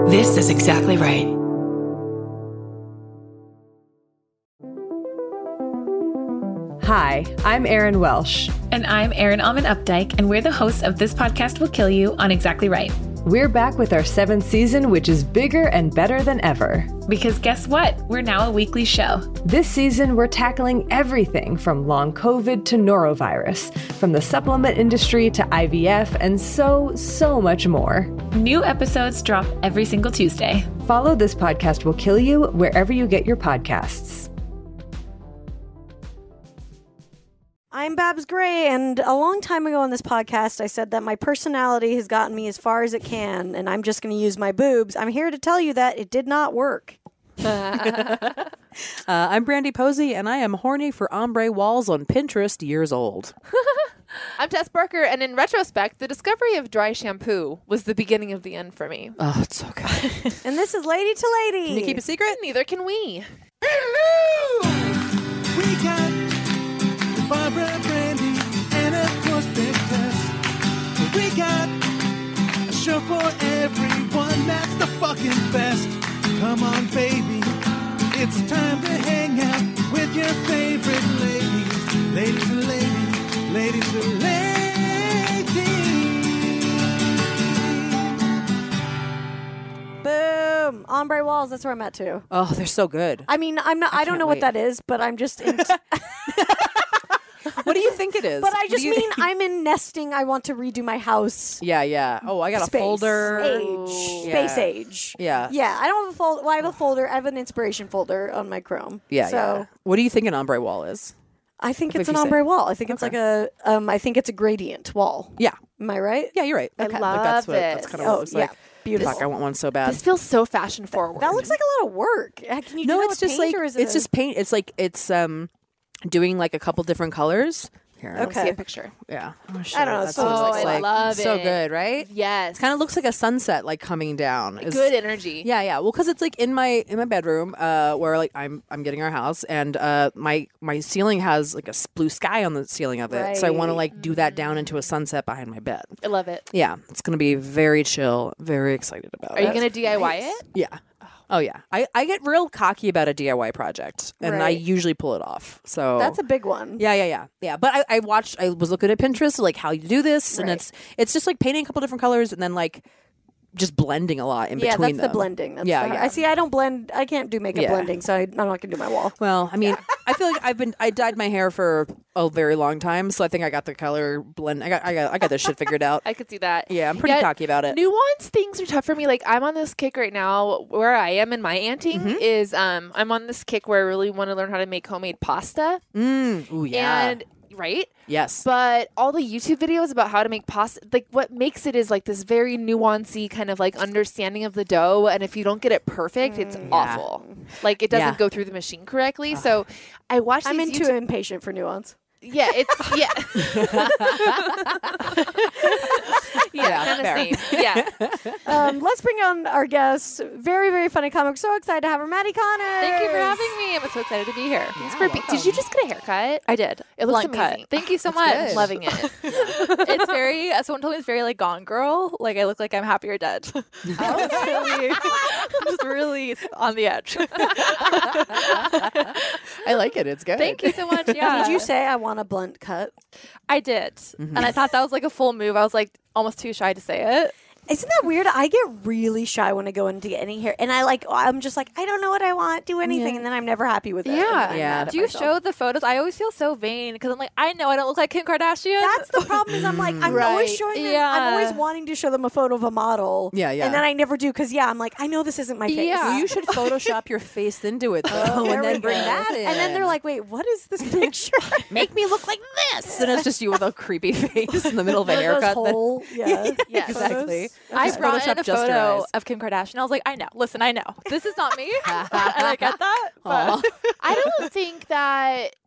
This is exactly right. Hi, I'm Erin Welsh. And I'm Erin Alman Updike, and we're the hosts of This Podcast Will Kill You on Exactly Right. We're back with our 7th season, which is bigger and better than ever. Because guess what? We're now a weekly show. This season, we're tackling everything from long COVID to norovirus, from the supplement industry to IVF, and so much more. New episodes drop every single Tuesday. Follow This Podcast Will Kill You wherever you get your podcasts. I'm Babs Gray, and a long time ago on this podcast, I said that my personality has gotten me as far as it can, and I'm just going to use my boobs. I'm here to tell you that it did not work. I'm Brandy Posey, and I am horny for ombre walls on Pinterest years old. I'm Tess Barker, and in retrospect, the discovery of dry shampoo was the beginning of the end for me. Oh, it's so good. And this is Lady to Lady. Can you keep a secret? Neither can we. Hello! We got Barbara, Brandy, and of course Big Tess. We got a show for everyone that's the fucking best. Come on, baby, it's time to hang out with your favorite ladies. Ladies and ladies, ladies and ladies. Boom. Ombre walls, that's where I'm at too. Oh, they're so good. I mean, I don't can't know wait. what that is, but I'm just in... What do you think it is? But I just mean I'm in nesting. I want to redo my house. Yeah. Oh, I got Space a folder. Age. Yeah. Space age. Yeah. Yeah, I don't have a folder. Well, I have a folder. I have an inspiration folder on my Chrome. Yeah. So What do you think an ombre wall is? I think What it's if an you say- ombre wall. I think it's like a. I think it's a gradient wall. Yeah. Am I right? Yeah, you're right. I Like, love that's this. kind of what it looks like. Beautiful. Fuck, I want one so bad. This feels so fashion forward. That looks like a lot of work. Can you do No, that it's with just paint, like or is it it's just paint. It's like it's doing like a couple different colors. Here, Let's see Okay. a picture. yeah. I don't know, That's so what it it's looks I like. love So it. good, right? Yes. Kind of looks like a sunset, like coming down. It's- good energy. Yeah. Well, because it's like in my bedroom, where like I'm getting our house, and my ceiling has like a blue sky on the ceiling of it, so I want to like do that down into a sunset behind my bed. I love it. Yeah, it's gonna be very chill. Very excited about Are it. you going to DIY it? Yeah. Oh yeah. I get real cocky about a DIY project, and I Right. usually pull it off. So That's a big one. Yeah. But I was looking at Pinterest, like how you do this, and Right. it's just like painting a couple different colors and then like just blending a lot in Yeah, between that's them. the blending. That's Yeah, the, yeah. I see. I don't blend. I can't do makeup Yeah. blending, so I'm not going to do my wall. Well, I mean, I feel like I dyed my hair for a very long time, so I think I got the color blend. I got this shit figured out. I could see that. Yeah, I'm pretty cocky about it. Nuance things are tough for me. Like I'm on this kick right now where I am in my anting is I'm on this kick where I really want to learn how to make homemade pasta. Ooh, yeah. And right? Yes. But all the YouTube videos about how to make pasta, like what makes it is like this very nuancy kind of like understanding of the dough. And if you don't get it perfect, it's awful. Like it doesn't Yeah. go through the machine correctly. So I watched I'm these too YouTube- impatient for nuance. Yeah, it's yeah. Yeah, kind of fair. same. Yeah. Let's bring on our guest. Very, very funny comic. So excited to have her, Maddie Connor. Thank you for having me. I'm so excited to be here. Did you just get a haircut? I did. It looks Blunt cut. amazing. Thank you so That's much. good. Loving it. It's very, someone told me it's very like Gone Girl. Like I look like I'm happy or dead. Just really on the edge. I like it. It's good. Thank you so much. Yeah. Did you say I want a blunt cut? I did. And I thought that was like a full move. I was like almost too shy to say it. Isn't that weird? I get really shy when I go in to get any hair, and I'm just like, I don't know what I want, do anything, and then I'm never happy with it. Yeah. and then I'm Yeah. mad at Do you myself. show the photos? I always feel so vain because I'm like, I know I don't look like Kim Kardashian. That's the problem. Is I'm like, I'm always Right. showing them. Yeah. I'm always wanting to show them a photo of a model. Yeah, yeah. And then I never do because I'm like, I know this isn't my face. Yeah. Well, you should Photoshop your face into it though, There and we then bring go. that in. And then they're like, wait, what is this picture? "Make me look like this," and it's just you with a creepy face in the middle of a One of those haircut. that- whole, yeah. Yes. Exactly. I Just brought in Photoshop a just your photo eyes. of Kim Kardashian. I was like, I know. Listen, I know. This is not me. And I get that. But I don't think that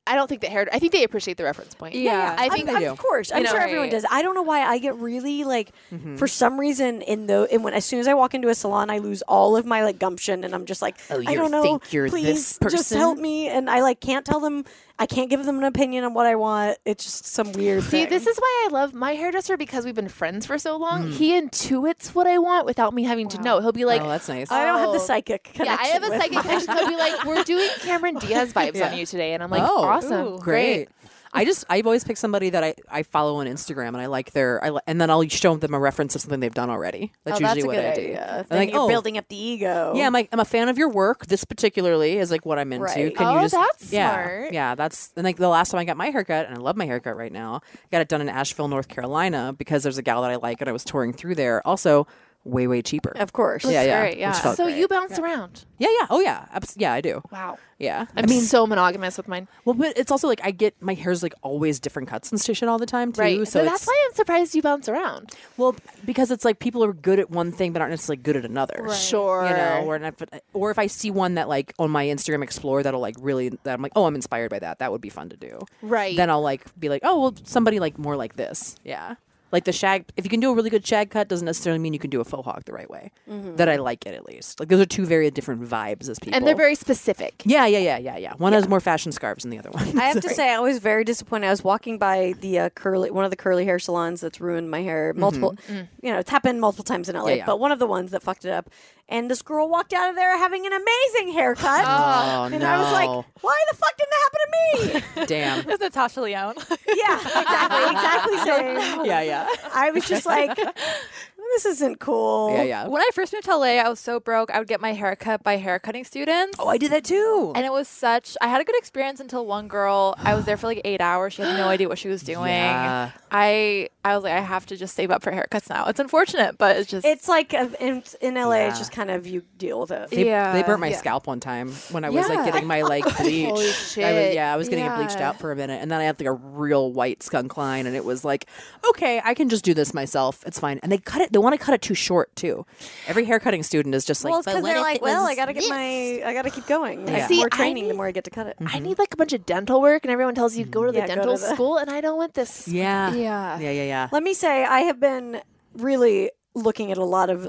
I don't think that I think they appreciate the reference point. Yeah. I think they do. Of course, I'm You know, sure everyone right. does. I don't know why I get really like, for some reason, when as soon as I walk into a salon, I lose all of my like gumption, and I'm just like, I don't know. think you're Please this just person? help me, and I like can't tell them. I can't give them an opinion on what I want. It's just some weird See, thing. this is why I love my hairdresser because we've been friends for so long. He intuits what I want without me having to know. He'll be like, Oh, that's nice. I don't have the Oh. psychic connection. yeah, I have a with psychic connection. He'll be like, we're doing Cameron Diaz vibes on you today. And I'm like, Oh, awesome. Great. I've always picked somebody that I follow on Instagram, and I like and then I'll show them a reference of something they've done already. That's Oh, usually that's a what good I do. idea. I'm Then like, you're building up the ego. Yeah, I'm a fan of your work. This particularly is like what I'm into. Right. Can you Oh, just that's yeah, smart. Yeah, that's and like the last time I got my haircut, and I love my haircut right now. I got it done in Asheville, North Carolina, because there's a gal that I like, and I was touring through there. Also, way cheaper. Of course. Yeah. great, yeah. Which felt So great. you bounce around. Yeah. Oh yeah. Yeah, I do. Wow. Yeah. I'm so monogamous with mine. Well, but it's also like I get my hair's like always different cuts and shit all the time too. Right. So that's why I'm surprised you bounce around. well, because it's like people are good at one thing but aren't necessarily good at another. Sure. You know, or if I see one that like on my Instagram Explorer that'll like really that I'm like, oh, I'm inspired by that. That would be fun to do. Right. Then I'll like be like, oh, well, somebody like more like this. Yeah. Like the shag, if you can do a really good shag cut, doesn't necessarily mean you can do a faux hawk the right way. That I like it at least. Like those are two very different vibes as people. And they're very specific. Yeah. One has more fashion scarves than the other one. I have to say, I was very disappointed. I was walking by the one of the curly hair salons that's ruined my hair multiple. You know, it's happened multiple times in LA, Yeah. but one of the ones that fucked it up. And this girl walked out of there having an amazing haircut. Oh, and no. I was like, why the fuck didn't that happen to me? Damn. It's Natasha Leone. Yeah, exactly same. Yeah. I was just like, this isn't cool. Yeah. When I first moved to LA, I was so broke. I would get my hair cut by haircutting students. Oh, I did that too. And it was I had a good experience until one girl, I was there for like 8 hours. She had no idea what she was doing. Yeah. I was like, I have to just save up for haircuts now. It's unfortunate, but it's just. It's like in LA, Yeah. it's just kind of you deal with it. They burnt my yeah. scalp one time when I was like Yeah. getting my like bleach. Holy shit. I was getting it bleached Yeah. out for a minute, and then I had like a real white skunk line, and it was like, okay, I can just do this myself. It's fine. And they cut it. They want to cut it too short too. Every haircutting student is just like, Well, it's "But because what they're if like, it well, was I gotta get this?" I gotta keep going. Yeah. Like, See, more I training, the need- more I get to cut it. I need like a bunch of dental work, and everyone tells you go to the Yeah, go dental to the- school, and I don't want this. Yeah. Yeah. Let me say, I have been really looking at a lot of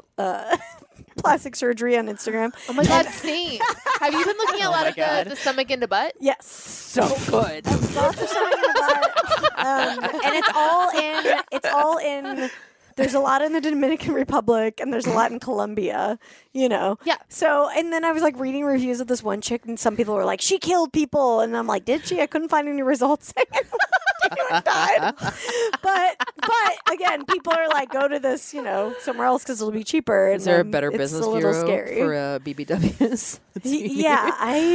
plastic surgery on Instagram. Oh my god, same. Have you been looking at a lot of the stomach into butt? Yes. So good. Lots of showing in the butt. And it's all in there's a lot in the Dominican Republic and there's a lot in Colombia, you know. Yeah. So, and then I was like reading reviews of this one chick and some people were like, she killed people. And I'm like, did she? I couldn't find any results saying anyone died. But again, people are like, go to this, you know, somewhere else because it'll be cheaper. Is there a better it's business a little bureau scary. for BBWs? Yeah,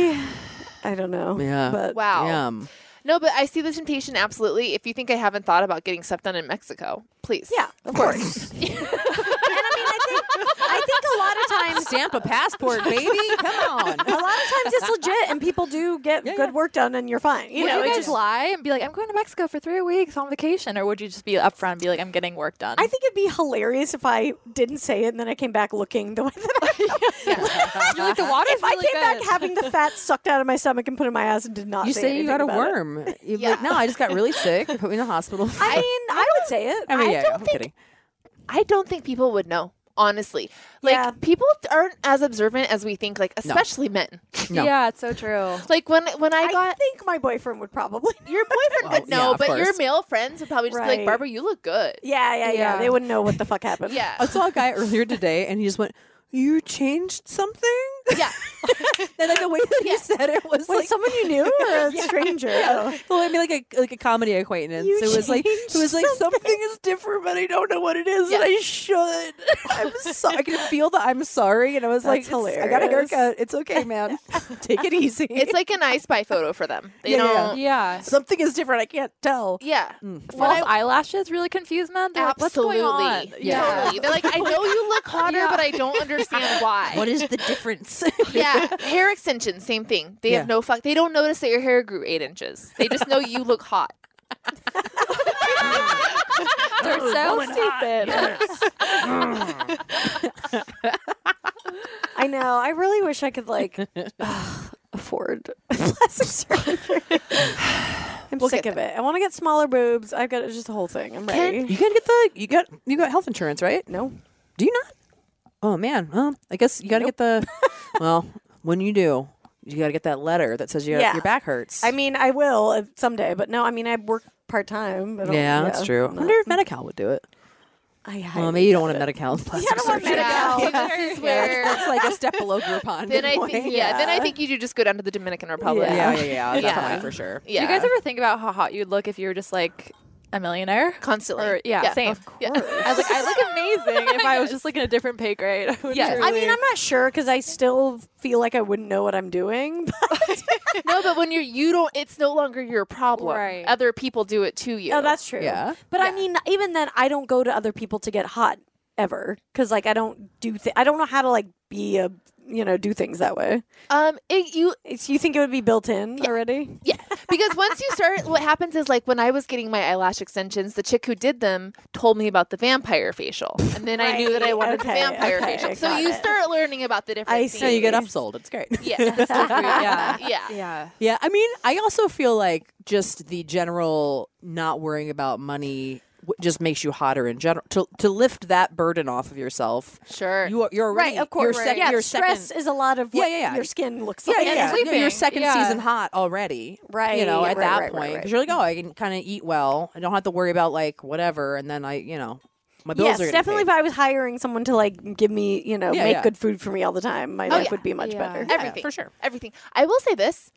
I don't know. Yeah. But Wow. Damn. No, but I see the temptation absolutely. If you think I haven't thought about getting stuff done in Mexico, please. yeah, of course. And I mean, I think a lot of times Stamp a passport, baby. Come on. a lot of times it's legit and people do get good work done and you're fine. You Would know, you it's guys just, lie and be like, I'm going to Mexico for 3 weeks on vacation? Or would you just be upfront and be like, I'm getting work done? I think it'd be hilarious if I didn't say it and then I came back looking the way that I You're like, the water's If I really came back good. having the fat sucked out of my stomach and put in my ass and did not You say say you anything got a about it. worm. You're like, no, I just got really sick. Put me in the hospital. I mean, I would say it. I mean, I yeah, don't I'm think- kidding. I don't think people would know, honestly. Like, Yeah. people aren't as observant as we think, like, especially men. No. Yeah, it's so true. Like, when I I got... think my boyfriend would probably. Your boyfriend Well, would know, yeah, of but your course. male friends would probably just be like, Right. Barbara, you look good. Yeah. Yeah. They wouldn't know what the fuck happened. Yeah. I saw a guy earlier today, and he just went, "You changed something?" Yeah. And like the way that he said it was Wait, like someone you knew or a stranger? Oh. Well, I mean, like a comedy acquaintance. You It was like changed something is different, but I don't know what it is, and I should. I'm sorry. I can feel that I'm sorry, and I was like, That's hilarious. I got a haircut. It's okay, man. Take it easy. It's like an I Spy photo for them. They Yeah, don't... Yeah. something is different. I can't tell. Yeah. False eyelashes really confuse men. They're like, Absolutely. what's going on? Yeah. Totally. They're like, I know you look hotter, but I don't understand why. What is the difference? Yeah, hair extensions, same thing. They Yeah. have no fuck. They don't notice that your hair grew 8 inches. They just know you look hot. They're so stupid. I know. I really wish I could like afford plastic surgery. I'm We'll sick get of it. I want to get smaller boobs. I've got it's just a whole thing. I'm ready. You gotta get you got health insurance, right? No. Do you not? Oh man. Well, I guess you gotta get the. Well, when you do, you gotta get that letter that says your back hurts. I mean, I will someday, but no. I mean, I work part time. Yeah, that's true. I wonder if Medi-Cal would do it. Well, maybe you don't want a Medi-Cal plastic surgery. This is where That's like a step below Groupon. then I think then I think you do just go down to the Dominican Republic. Yeah. Definitely for sure. Yeah. Do you guys ever think about how hot you'd look if you were just like a millionaire? Constantly. Or, same. Yeah. I was like, I look amazing if I was just like in a different pay grade. I would Yes. truly- I mean, I'm not sure because I still feel like I wouldn't know what I'm doing. No, but when you don't, it's no longer your problem. Right. Other people do it to you. Oh, that's true. Yeah. But I mean, even then, I don't go to other people to get hot ever because like I don't do. I don't know how to like be a do things that way. You think it would be built in already? Yeah, because once you start, what happens is like when I was getting my eyelash extensions, the chick who did them told me about the vampire facial, and then I knew that I wanted the vampire facial. So got you it. start learning about the different. I things. see. So you get upsold. It's great. Yeah, yeah. Yeah. Yeah, I mean, I also feel like just the general not worrying about money just makes you hotter in general. To lift that burden off of yourself, Sure. you're already, Right, of course. Your Your second, stress is a lot of what Yeah. your skin looks yeah, like. yeah, sleeping. your second Yeah. season hot already, Right, You know, at right, that right, point, right, because you're like, oh, I can kind of eat well. I don't have to worry about like whatever, and then my bills Yes, are getting definitely. paid. If I was hiring someone to like give me, make good food for me all the time, my life yeah. would be much Yeah. better. Everything. for sure. Everything. I will say this.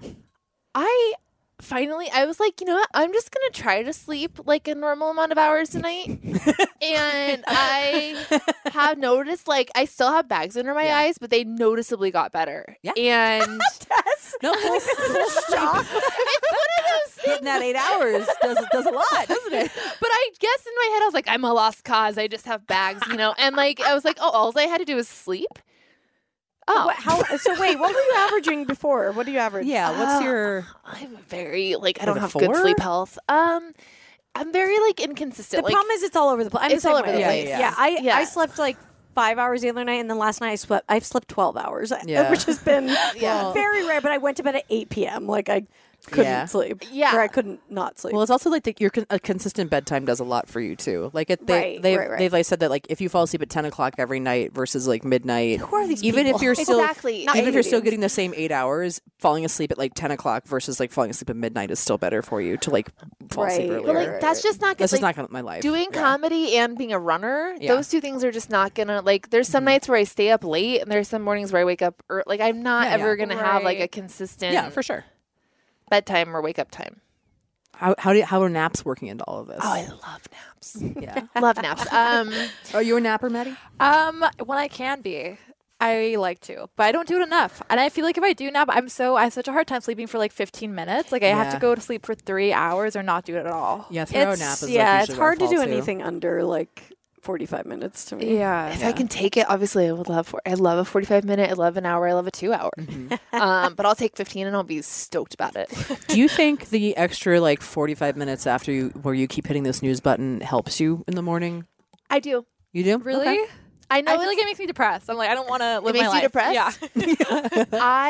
I was like, you know what? I'm just going to try to sleep like a normal amount of hours a night. And I have noticed, like, I still have bags under my eyes, but they noticeably got better. Yeah. And No, full stop. it's one of those things. Hitting that 8 hours does a lot, doesn't it? But I guess in my head, I was like, I'm a lost cause. I just have bags, And like, I was like, oh, all I had to do was sleep. Oh, So wait, what were you averaging before? What do you average? Yeah. What's your? I'm very, like, I Like don't a have good 4? sleep health. I'm very, like, inconsistent. The like, problem is it's all over the place. I'm It's the same all over the way. place. Yeah. I slept like 5 hours the other night, and then last night I've slept 12 hours, Yeah. which has been Yeah. very rare. But I went to bed at 8 p.m. Like I couldn't Yeah. sleep. Yeah. Or I couldn't not sleep. Well, it's also like a consistent bedtime does a lot for you too. Like Right. they've like said that like if you fall asleep at 10 o'clock every night versus like midnight, Who are these even people? if you're still Exactly. Not even if you're still aliens. getting the same 8 hours, falling asleep at like 10 o'clock versus like falling asleep at midnight is still better for you to like fall asleep Right. earlier. But like that's just not good. That's just like, not gonna my life. doing comedy and being a runner. Yeah. Those two things are just not gonna like. There's some nights where I stay up late, and there's some mornings where I wake up. Like I'm not Yeah, ever yeah. gonna have like a Right. consistent Yeah, for sure. bedtime or wake up time. How are naps working into all of this? Oh, I love naps. yeah. Love naps. Are you a napper, Maddie? When I can be, I like to, but I don't do it enough. And I feel like if I do nap, I have such a hard time sleeping for like 15 minutes. Like I have Yeah. to go to sleep for 3 hours or not do it at all. Yeah, throw a nap is like it's usually hard to our do fault, too. anything under like 45 minutes to me. Yeah. if I can take it, obviously I would love. I love a 45-minute. I love an hour. I love a 2 hour. But I'll take 15 and I'll be stoked about it. Do you think the extra like 45 minutes after where you keep hitting the snooze button helps you in the morning? I do. You do? Really? Okay. I know. I feel like it makes me depressed. I'm like, I don't want to live makes my you life. depressed? Yeah.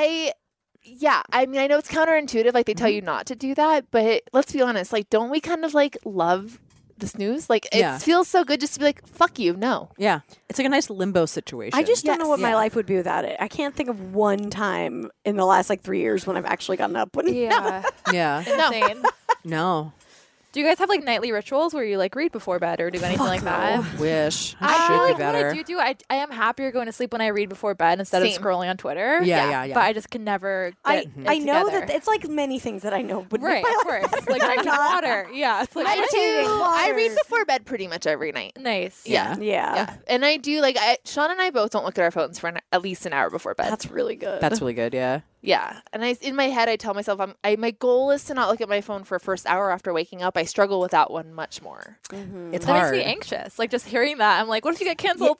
I mean, I know it's counterintuitive. Like they tell you not to do that, but let's be honest. Like, don't we kind of like love the snooze? Like, it Yeah. feels so good just to be like, "Fuck you, no." Yeah. It's like a nice limbo situation. I just don't know what my Yeah. life would be without it. I can't think of one time in the last like 3 years when I've actually gotten up. Yeah. Yeah. Insane. No. Do you guys have like nightly rituals where you like read before bed or do anything like that? Wish. I feel should like be what better. I do, I am happier going to sleep when I read before bed instead Same. of scrolling on Twitter. Yeah. But I just can never get I it know together. that it's like many things that I know would Right, make of my life course. Like drinking water. Yeah, it's like I do. I water. read before bed pretty much every night. nice. Yeah. Yeah. And I do like Sean and I both don't look at our phones for at least an hour before bed. That's really good. That's really good. Yeah. Yeah, and in my head I tell myself my goal is to not look at my phone for first hour after waking up. I struggle with that one much more. It's That hard. makes me anxious. Like just hearing that, I'm like, what if you get canceled?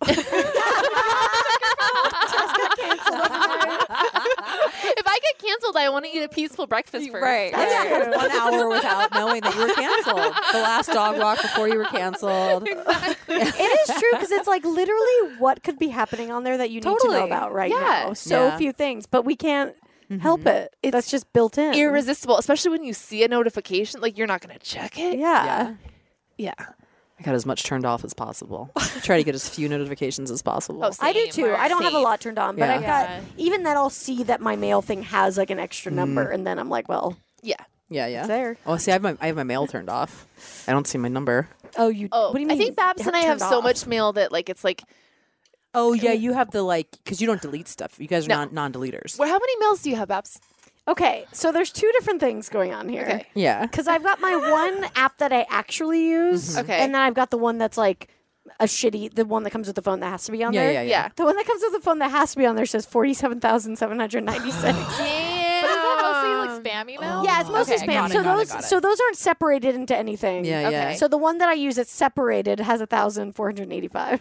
If I get canceled, I want to eat a peaceful breakfast first. Right. Yeah. 1 hour without knowing that you were canceled. The last dog walk before you were canceled. It is true because it's like literally what could be happening on there that you need to know Totally. about right Yeah. now. So Yeah. few things, but we can't. help it. That's just built in. irresistible, especially when you see a notification. Like, you're not going to check it. Yeah. Yeah. I got as much turned off as possible. Try to get as few notifications as possible. Oh, I do same. too. I don't have a lot turned on, but Yeah. I've got even that I'll see that my mail thing has like an extra number, and then I'm like, well, Yeah. yeah. it's there. Oh, see, I have my mail turned off. I don't see my number. Oh, you. Oh, what do you mean? I think Babs and I have turned so off? much mail that, like, it's like, Oh yeah, you have the because you don't delete stuff. You guys are No. non-deleters. how many mails do you have, Babs? Okay, so there's two different things going on here. Okay. Yeah. Because I've got my one app that I actually use. Okay. And then I've got the one that's like the one that comes with the phone that has to be on there. Yeah. Yeah. The one that comes with the phone that has to be on there says 47,796. Damn. Mostly like spam email. Yeah, it's mostly Okay, spam. got it. So those aren't separated into anything. Yeah. Okay. Yeah. So the one that I use that's separated has 1,485.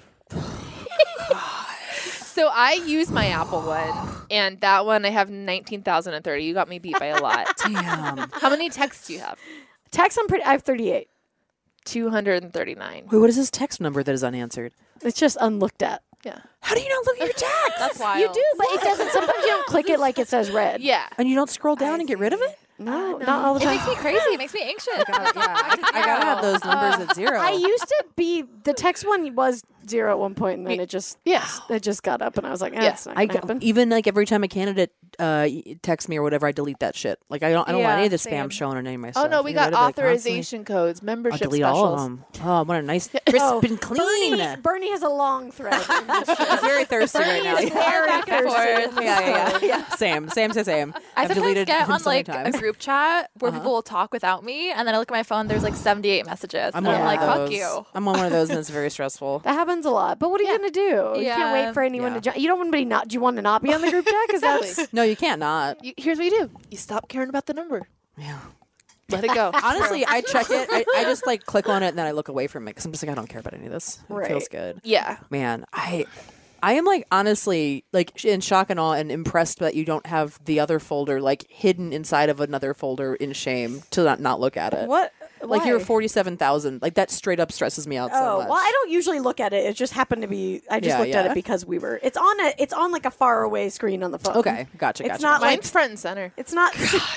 So I use my Apple one, and that one I have 19,030. You got me beat by a lot. Damn. How many texts do you have? Text, I have 38. 239. Wait, what is this text number that is unanswered? It's just unlooked at. Yeah. How do you not look at your text? That's wild. You do, but it doesn't. Sometimes you don't click it like it says red. Yeah. And you don't scroll down and get rid of it? No, not all the It time. makes me crazy. It makes me anxious. I gotta have those numbers at zero. I used to be the text one was 0 at one point, and then it just got up, and I was like, Yeah. it's not gonna happen. Even like every time a candidate texts me or whatever, I delete that shit. Like I don't want any of the spam same. showing on any of my Oh, stuff. no, we Get got rid of it constantly. authorization codes, I'll membership delete specials. all of them. Oh, what a nice crisp and clean. Bernie has a long thread. I'm very thirsty right now. is very Back and thirsty. forth. Yeah. Same. I I've sometimes deleted get him on so many like a times. group chat where people will talk without me, and then I look at my phone. There's like 78 messages, I'm and on I'm one like, of "Fuck those. you." I'm on one of those, and it's very stressful. That happens a lot. But what are you gonna do? You can't Yeah. wait for anyone Yeah. to join. You don't want anybody not. Do you want to not be on the group chat? Because that's No, you can't not. Here's what you do. You stop caring about the number. Yeah. Let it go. Honestly, I check it. I just like click on it and then I look away from it because I'm just like I don't care about any of this. It Right. feels good. Yeah. Man, I am like honestly like in shock and awe and impressed that you don't have the other folder like hidden inside of another folder in shame to not look at it. what. Like Why? you're 47,000. Like that straight up stresses me out so Oh much. well, I don't usually look at it. It just happened to be. I just Yeah, looked at yeah. it because we were. It's on like a far away screen on the phone. Okay, gotcha. It's Gotcha. not like Mine's front and center. it's not.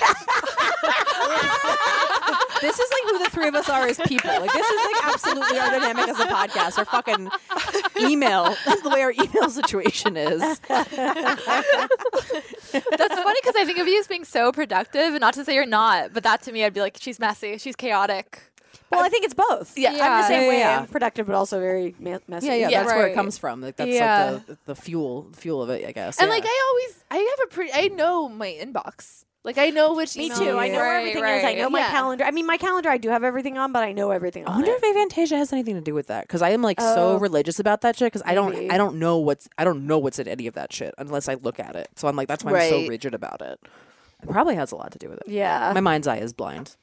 This is like who the three of us are as people. Like this is like absolutely our dynamic as a podcast. Our fucking email, the way our email situation is. That's funny because I think of you as being so productive, and not to say you're not, but that to me, I'd be like, she's messy, she's chaotic. Well, I think it's both. Yeah. I'm the same way. Yeah. I'm productive, but also very messy. Yeah, Yeah, that's where it right. comes from. Like that's Yeah. like the fuel of it, I guess. And Yeah. like I know my inbox. Like I know which Me email too. I know where Right, everything is. I right. know my Yeah. calendar. I mean, my calendar, I do have everything on, but I know everything I on wonder it. if Avantasia has anything to do with that because I am like so Oh. religious about that shit because I Maybe. don't know what's in any of that shit unless I look at it. So I'm like that's why I'm so Right. rigid about it. It probably has a lot to do with it. Yeah. My mind's eye is blind.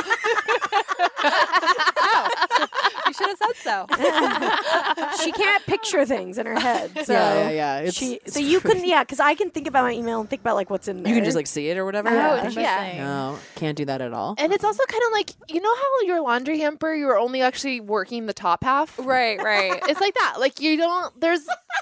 You should have said so. She can't picture things in her head. So yeah. so you couldn't, because I can think about my email and think about like what's in there. You can just like see it or whatever. Oh, Yeah. interesting. No, can't do that at all. And it's also kind of like, you know how your laundry hamper, you are only actually working the top half? Right, right. It's like that. Like you don't, there's,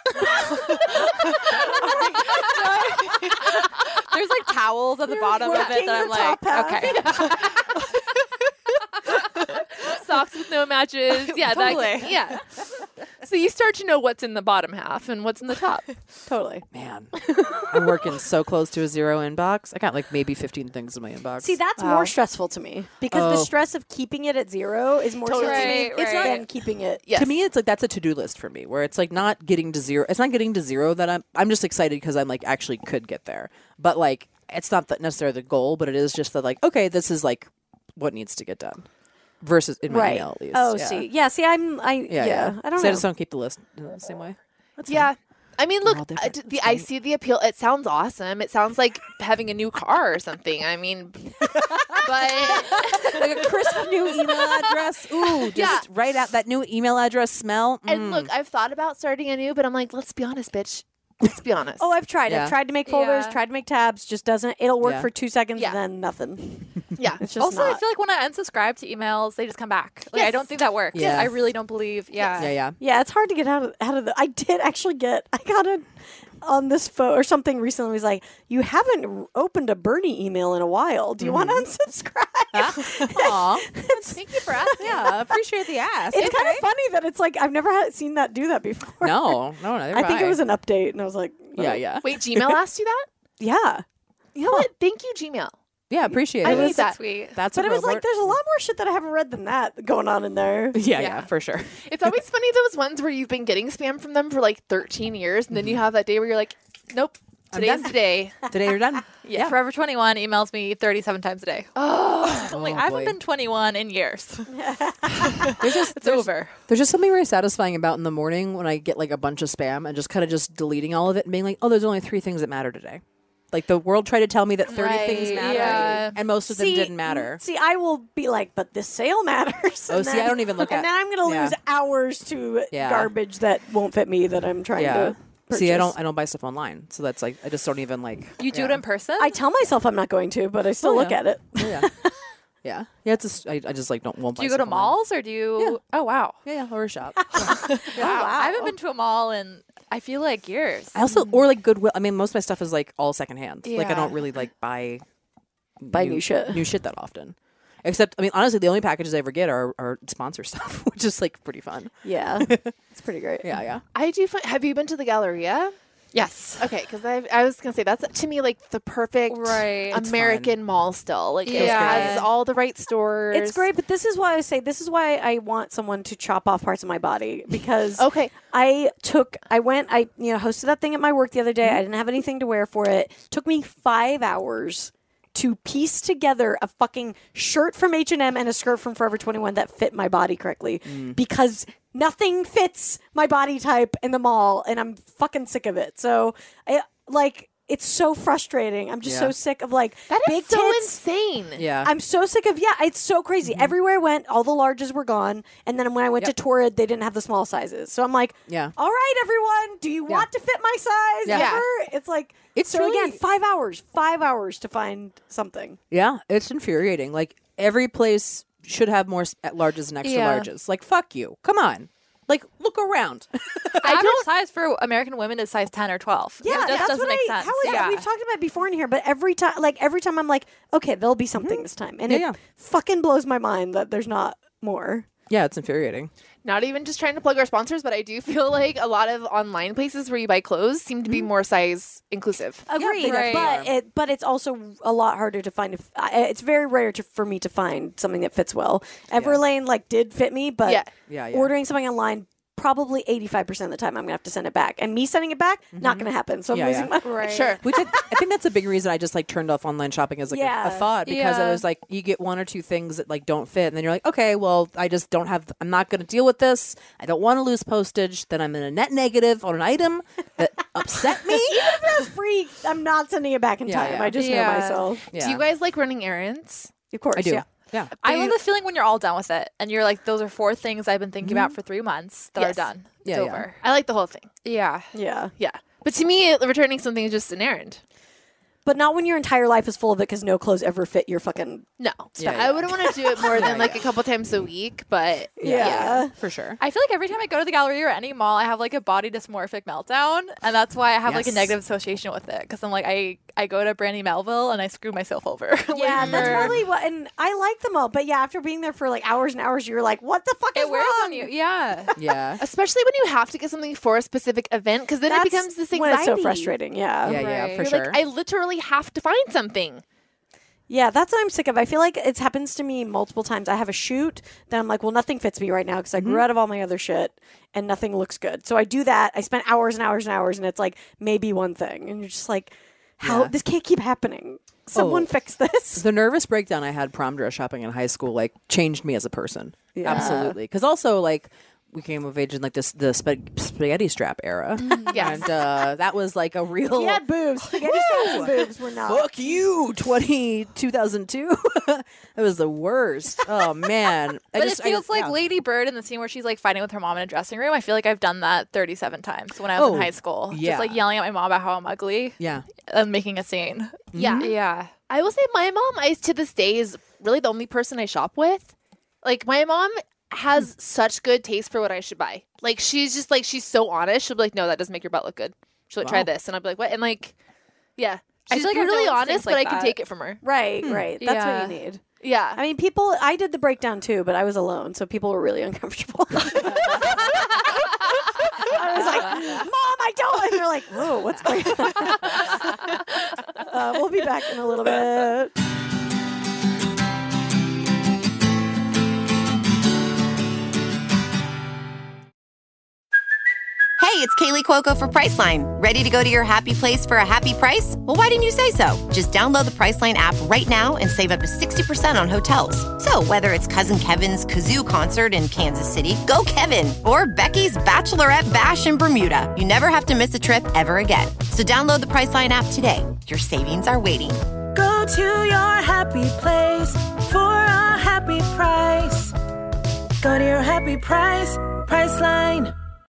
There's like towels at the bottom of it working that I'm the like, top half. okay. socks with no matches. Yeah, Totally. yeah. So you start to know what's in the bottom half and what's in the top. Totally. Man, I'm working so close to a zero inbox. I got like maybe 15 things in my inbox. See, that's Wow. more stressful to me because the Oh. stress of keeping it at zero is more stressful to me Right, right. than keeping it. Yes. To me, it's like that's a to-do list for me, where it's like not getting to zero. It's not getting to zero that I'm just excited because I'm like actually could get there. But like it's not that necessarily the goal, but it is just that like okay, this is like what needs to get done. Versus in my Right. email at least. Oh, yeah. see. Yeah, see, I don't So know. I just don't keep the list the same way. That's Yeah. I mean, look, all different. I see the appeal. It sounds awesome. It sounds like having a new car or something. I mean, but like a crisp new email address. Ooh, just right out that new email address smell. and look, I've thought about starting a new, but I'm like, let's be honest, bitch. Let's be honest. Oh, I've tried. Yeah. I've tried to make folders, Yeah. tried to make tabs, just doesn't. It'll work Yeah. for 2 seconds Yeah. and then nothing. yeah. It's just Also, not. I feel like when I unsubscribe to emails, they just come back. Like I Yes. don't think that works. Yeah. I really don't believe. Yeah. yeah. Yeah, it's hard to get out of the. I did actually get. I got on this phone or something recently was like, you haven't opened a Bernie email in a while. Do you want to unsubscribe? Aw. Thank you for asking. Yeah, appreciate the ask. It's kind of funny that it's like I've never seen that do that before. No, neither I think it have was an update, and I was like, Yeah, oh. yeah. Wait, Gmail asked you that? Yeah. You know what? Thank you, Gmail. Yeah, appreciate I it. need that. Sweet. That's But a it was real like, there's a lot more shit that I haven't read than that going on in there. Yeah, for sure. It's always funny those ones where you've been getting spam from them for like 13 years, and then you have that day where you're like, nope, today's done. the day. Today you're done. Yeah. Forever 21 emails me 37 times a day. Oh, I'm like, Oh, I haven't boy. been 21 in years. it's over. There's just something very satisfying about in the morning when I get like a bunch of spam and just kind of just deleting all of it and being like, oh, there's only 3 things that matter today. Like the world tried to tell me that 30 things Right, matter, yeah. and most of them didn't matter. See, I will be like, but this sale matters. Oh, and see, I don't even look and at- then I'm going to yeah. lose hours to Yeah. garbage that won't fit me that I'm trying Yeah. to purchase. See, I don't buy stuff online, so that's like I just don't even like. You do it in person? I tell myself I'm not going to, but I still Oh, look yeah. at it. Yeah, yeah. It's just I just like won't. do buy you go to stuff online. malls or do you? Oh, wow. Yeah, or a shop. Wow. I haven't been to a mall in, I feel like, years. I also or like Goodwill. I mean, most of my stuff is like all secondhand. Like I Yeah. don't really like buy New shit. new shit that often. Except, I mean, honestly, the only packages I ever get are sponsor stuff, which is like pretty fun. Yeah. It's pretty great. Yeah, yeah. I do. Have you been to the Galleria? Yes. Okay, because I was gonna say that's to me like the perfect Right. It's American mall still. Like it Yeah. has all the right stores. It's great, but this is why I say this is why I want someone to chop off parts of my body because Okay. I hosted that thing at my work the other day. I didn't have anything to wear for it. Took me 5 hours to piece together a fucking shirt from H&M and a skirt from Forever 21 that fit my body correctly because nothing fits my body type in the mall and I'm fucking sick of it. So it's so frustrating. I'm just so sick of like That is big so tits. insane. Yeah. I'm so sick of it's so crazy. Everywhere I went, all the larges were gone, and then when I went to Torrid, they didn't have the small sizes. So I'm like, Yeah. all right, everyone, do you want to fit my size? Yeah. Ever? It's like It's so really- again, 5 hours to find something. Yeah, it's infuriating. Like every place should have more larges and extra Yeah. larges. Like fuck you. Come on. Like look around. Average size for American women is size 10 or 12. Yeah, It just that's doesn't what make I. sense. How is yeah. that? We've talked about it before in here, but every time I'm like, okay, there'll be something this time, and Yeah, it fucking blows my mind that there's not more. Yeah, it's infuriating. Not even just trying to plug our sponsors, but I do feel like a lot of online places where you buy clothes seem to be more size inclusive. Agreed, right. but it's also a lot harder to find. It's very rare for me to find something that fits well. Everlane did fit me, but Yeah. Yeah. ordering something online, probably 85% of the time I'm gonna have to send it back, and me sending it back not gonna happen. So I'm Yeah, losing yeah. my Right. Sure. Which I think that's a big reason I just turned off online shopping as a Yeah. thought because Yeah. it was like you get 1 or 2 things that don't fit and then you're like, okay, well I just don't have. I'm not going to deal with this. I don't want to lose postage. Then I'm in a net negative on an item that upset me. If it's free, I'm not sending it back in Yeah, time. yeah. I just know Yeah. myself. Yeah. Do you guys like running errands? Of course, I do. Yeah. Yeah. I love the feeling when you're all done with it and you're like, those are 4 things I've been thinking about for 3 months that are Yes. done. It's Yeah, yeah. over. I like the whole thing. Yeah. Yeah. Yeah. But to me, returning something is just an errand. But not when your entire life is full of it because no clothes ever fit your fucking. No. Yeah, I yeah. wouldn't want to do it more than a couple times a week, but Yeah. For sure. I feel like every time I go to the gallery or any mall, I have a body dysmorphic meltdown. And that's why I have a Yes. negative association with it. Because I'm like, I go to Brandy Melville and I screw myself over. Yeah, that's probably what. And I like them all, but yeah, after being there for hours and hours, you're like, "What the fuck is It wears wrong?" on you. Yeah. Yeah. especially when you have to get something for a specific event, because then That's it becomes this when anxiety. it's so frustrating. Yeah, Yeah, yeah, Right. for You're sure. like, I literally have to find something. Yeah, that's what I'm sick of. I feel like it happens to me multiple times. I have a shoot, then I'm like, well, nothing fits me right now because I grew out of all my other shit and nothing looks good. So I do that. I spend hours and hours and hours, and it's maybe one thing, and you're just like, how Yeah. this can't keep happening. Someone Oh. fix this. The nervous breakdown I had prom dress shopping in high school changed me as a person. Yeah. Absolutely. Because also we came of age in the spaghetti strap era. Yes. And that was a real He had boobs. Spaghetti straps and boobs were not. fuck you 2002. That was the worst. Oh man. But it feels like Lady Bird in the scene where she's fighting with her mom in a dressing room. I feel like I've done that 37 times when I was Oh, in high school. yeah. Just yelling at my mom about how I'm ugly Yeah. and making a scene. Yeah. Yeah. I will say my mom, to this day, is really the only person I shop with. My mom, has such good taste for what I should buy. Like she's just like she's so honest. She'll be like, no, that doesn't make your butt look good. She'll like, try this, and I'll be like, what? And like, yeah, I she's feel like I've really known honest, things but like I can that. take it from her. Right. That's Yeah. what you need. Yeah, I mean, I did the breakdown too, but I was alone, so people were really uncomfortable. I was like, Mom, I don't. And they're like, whoa, what's going on? We'll be back in a little bit. Hey, it's Kaylee Cuoco for Priceline. Ready to go to your happy place for a happy price? Well, why didn't you say so? Just download the Priceline app right now and save up to 60% on hotels. So whether it's Cousin Kevin's Kazoo Concert in Kansas City, go Kevin, or Becky's Bachelorette Bash in Bermuda, you never have to miss a trip ever again. So download the Priceline app today. Your savings are waiting. Go to your happy place for a happy price. Go to your happy price, Priceline.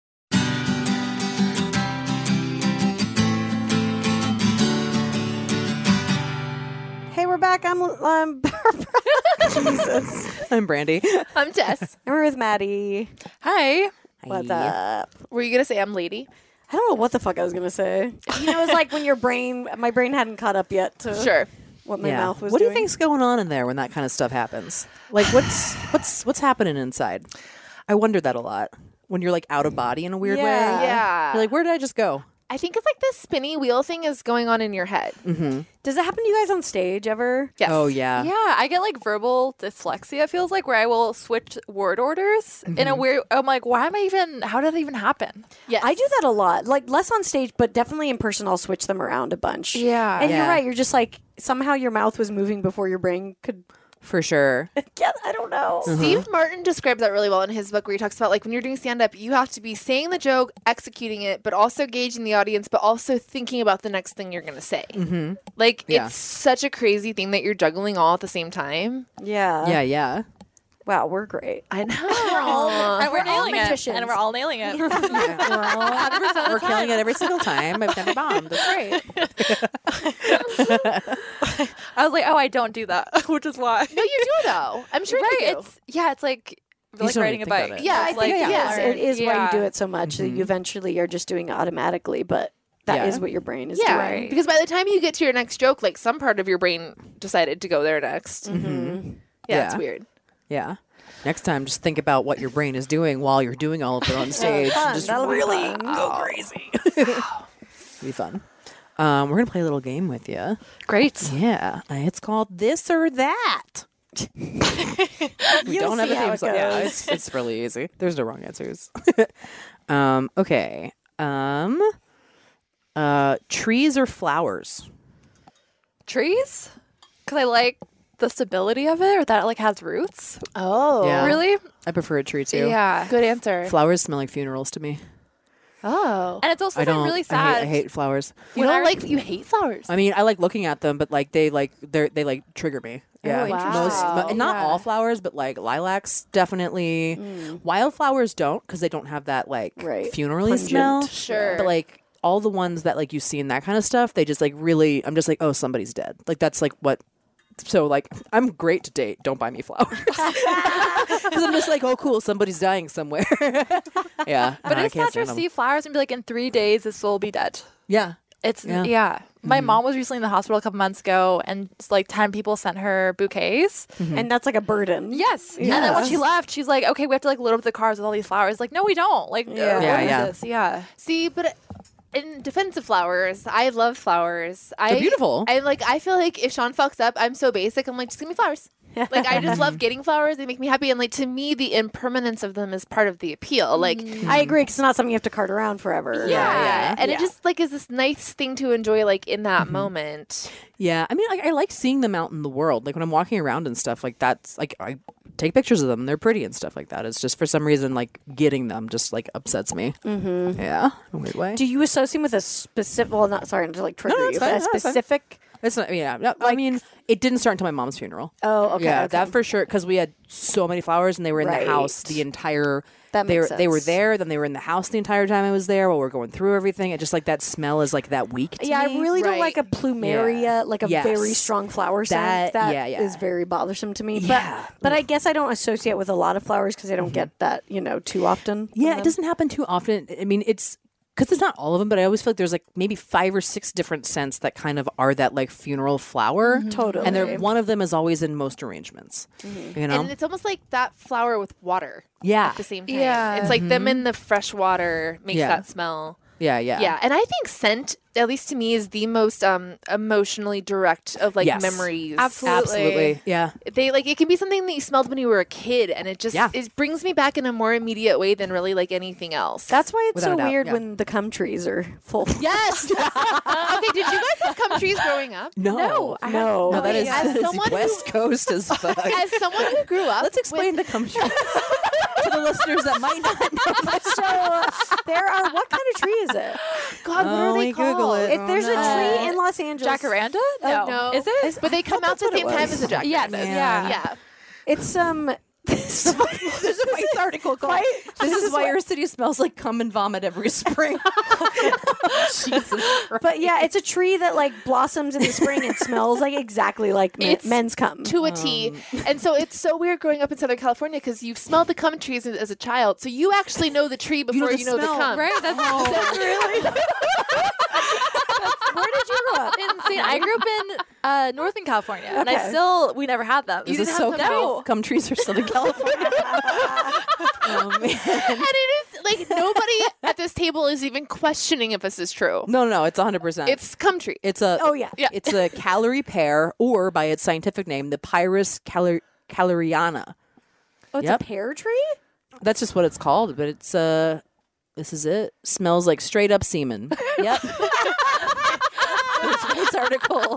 Hey, we're back. I'm Barbara. Jesus. I'm Brandy. I'm Jess. And we're with Maddie. Hi. What's up? Were you gonna say I'm Lady? I don't know what the fuck I was gonna say. You know, it was like when my brain hadn't caught up yet to Sure. what my mouth was What do doing. you think's going on in there when that kind of stuff happens? Like, what's happening inside? I wonder that a lot when you're like out of body in a weird way. Yeah. You're like, where did I just go? I think it's like this spinny wheel thing is going on in your head. Does it happen to you guys on stage ever? Yes. Oh yeah. Yeah, I get like verbal dyslexia, it feels like, where I will switch word orders in a weird. I'm like, how did that even happen? Yes. I do that a lot. Like less on stage, but definitely in person I'll switch them around a bunch. Yeah. And you're Yeah. right. You're just like somehow your mouth was moving before your brain could For sure. get. I don't know. Steve Martin describes that really well in his book where he talks about like when you're doing stand-up, you have to be saying the joke, executing it, but also gauging the audience, but also thinking about the next thing you're going to say. Like Yeah. it's such a crazy thing that you're juggling all at the same time. Yeah. Yeah. Wow, we're great. I know. And we're nailing it. magicians. And we're all nailing it. We're killing it every single time. I've never bombed. That's great. I was like, oh, I don't do that, which is why. No, you do though. I'm sure right. you do. It's like You just don't riding a even think about bike. it. Yeah, I It's think like, yes, It is why you do Yeah. it so much that you eventually are just doing it automatically, but that is Yeah. what your brain is Yeah, doing. because by the time you get to your next joke, like some part of your brain decided to go there next. Yeah, it's Yeah. weird. Yeah. Next time, just think about what your brain is doing while you're doing all of it on stage. Fun. Just That'll be really fun. go crazy. It'll be fun. We're going to play a little game with you. Great. Yeah. It's called This or That. We don't have a see how theme it song. Yeah, goes. it's really easy. There's no wrong answers. Okay. Trees or flowers? Trees? Because I like the stability of it, or that it like has roots. Oh, Yeah. Really? I prefer a tree too. Yeah. good answer. Flowers smell like funerals to me. Oh, And it's also I like don't. really I sad. hate flowers. you don't like you hate flowers. I mean, I like looking at them, but like they trigger me. Yeah, wow. not all flowers, but like lilacs definitely. Wildflowers don't because they don't have that like Right. funerally Pungent. smell. Sure. but like all the ones that like you see in that kind of stuff, they just like really. I'm just like, oh, somebody's dead. Like that's like what. So like, I'm great to date. Don't buy me flowers because I'm just like, oh, cool, somebody's dying somewhere. Yeah, But I it's can't sad to stand them. see flowers and be like, in 3 days, this will be dead. Yeah, It's, Yeah. yeah. My mom was recently in the hospital a couple months ago, and like 10 people sent her bouquets. And that's like a burden. Yes. And then when she left, she's like, okay, we have to like load up the cars with all these flowers. Like, no, we don't. Like, Yeah. what Yeah, is yeah. this? Yeah. See, but in defense of flowers, I love flowers. They're beautiful. I feel like if Sean fucks up, I'm so basic. I'm like, just give me flowers. Like I just love getting flowers. They make me happy, and like to me, the impermanence of them is part of the appeal. Like, I agree, 'cause it's not something you have to cart around forever. yeah, and Yeah. it just like is this nice thing to enjoy, like in that moment. Yeah, I mean, like, I like seeing them out in the world. Like when I'm walking around and stuff, like that's like I take pictures of them. They're pretty and stuff like that. It's just for some reason, like getting them just like upsets me. Yeah, in a weird way. Do you associate with a specific? Well, not sorry to like trigger No, you, it's but fine. a No, it's fine. specific It's not. Yeah. No, I mean, it didn't start until my mom's funeral. Oh, okay. Yeah, okay. that for sure. Because we had so many flowers, and they were in the house Right. the entire. That They makes were sense. there. Then they were in the house the entire time I was there while we're going through everything. It just like that smell is like that weak. To Yeah, me. I really don't Right. like a plumeria, like a Yes. very strong flower scent. That- That yeah, yeah. is very bothersome to me. Yeah. But I guess I don't associate with a lot of flowers because I don't get that, too often. from Yeah, them. it doesn't happen too often. I mean, it's because it's not all of them, but I always feel like there's like maybe 5 or 6 different scents that kind of are that like funeral flower. Totally. And one of them is always in most arrangements. You know? And it's almost like that flower with water Yeah. at the same time. Yeah. It's like them in the fresh water makes Yeah. that smell. Yeah, yeah. Yeah, and I think scent, at least to me, is the most emotionally direct of like Yes. memories. Absolutely. Yeah. They like it can be something that you smelled when you were a kid, and it just it brings me back in a more immediate way than really like anything else. That's why it's Without so a doubt, weird yeah. when the cum trees are full. yes. Okay, did you guys have cum trees growing up? No. No, No, that is, As that is someone who- West Coast as fuck. As someone who grew up, Let's explain the cum trees to the listeners that might not know. So there are. What kind of tree is it? God, what are they called? Google it. There's a tree in Los Angeles. Jacaranda? No. Is it? But they come out the same time as a jacaranda. Yes. Yeah. Yeah. It's There's a Vice article called "This is why your city smells like cum and vomit every spring." Jesus Christ. But yeah, it's a tree that like blossoms in the spring and smells like exactly like It's men's cum. To a T. And so it's so weird growing up in Southern California because you've smelled the cum trees as a child. So you actually know the tree before you know the smell, cum. Right? That's really? Where did you grow up? insane. I grew up in Northern California, and Okay. we never had them. This didn't is have so cum cum. Cum trees are Southern California. Oh man. And it is like nobody at this table is even questioning if this is true. No, it's 100%. It's cum tree. It's a Oh, yeah. It's a calorie pear, or by its scientific name, the Pyrus caloriana. Oh, it's Yep. a pear tree? That's just what it's called, but it's this is it. Smells like straight up semen. Yep. This article.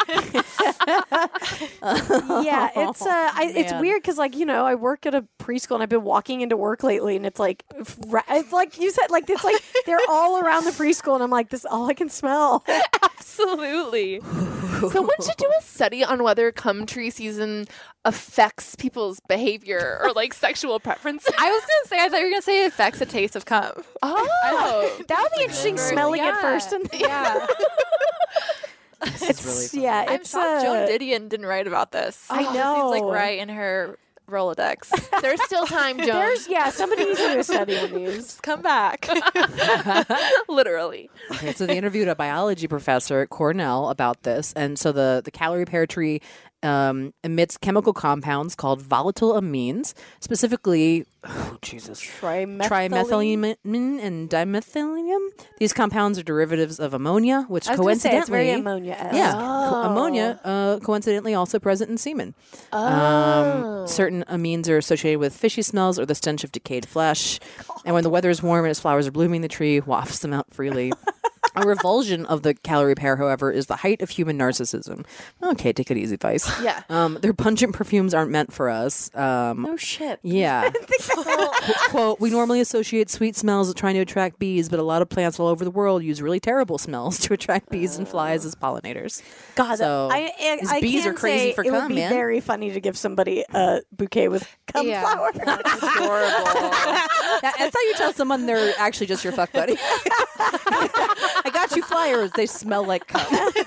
Yeah, it's it's man. weird because I work at a preschool and I've been walking into work lately and it's like you said, like it's like they're all around the preschool and I'm like, this is all I can smell. Absolutely. Someone should do a study on whether cum tree season affects people's behavior or like sexual preferences. I was gonna say, I thought you were gonna say it affects the taste of cum. Oh, That would be interesting smelling it first. And Yeah. It's really funny. yeah, I'm it's shocked Joan Didion didn't write about this. I This know. seems like right in her Rolodex. there's still time, Joan. somebody needs to do a study on these. Come back. Literally. Okay, so they interviewed a biology professor at Cornell about this, and so the calorie pear tree emits chemical compounds called volatile amines, specifically, trimethylene and dimethylene. These compounds are derivatives of ammonia, which I was gonna say, coincidentally, it's very ammonia-esque. ammonia coincidentally also present in semen. Certain amines are associated with fishy smells or the stench of decayed flesh, and when the weather is warm and its flowers are blooming, the tree wafts them out freely. A revulsion of the calorie pear, however, is the height of human narcissism. Okay, take it easy, Vice. Yeah. Their pungent perfumes aren't meant for us. No shit. Yeah. Quote, we normally associate sweet smells with trying to attract bees, but a lot of plants all over the world use really terrible smells to attract bees and flies as pollinators. God, So, these these bees can are crazy say for it would cum, be man. very funny to give somebody a bouquet with cum flower. Adorable. That's how you tell someone they're actually just your fuck buddy. I got you flowers. They smell like cum.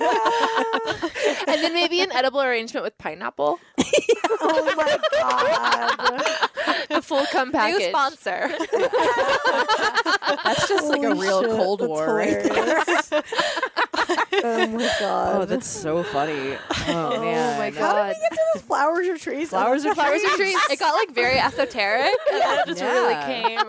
And then maybe an edible arrangement with pineapple. Oh my god. The full cum New package. sponsor. That's just like a Holy real shit, Cold that's War right there. hilarious. Oh my god. Oh, that's so funny. Oh, man. Oh my How god. did we get to those flowers or trees? Flowers or Flowers or trees? It got like very esoteric, and then it just really Yeah.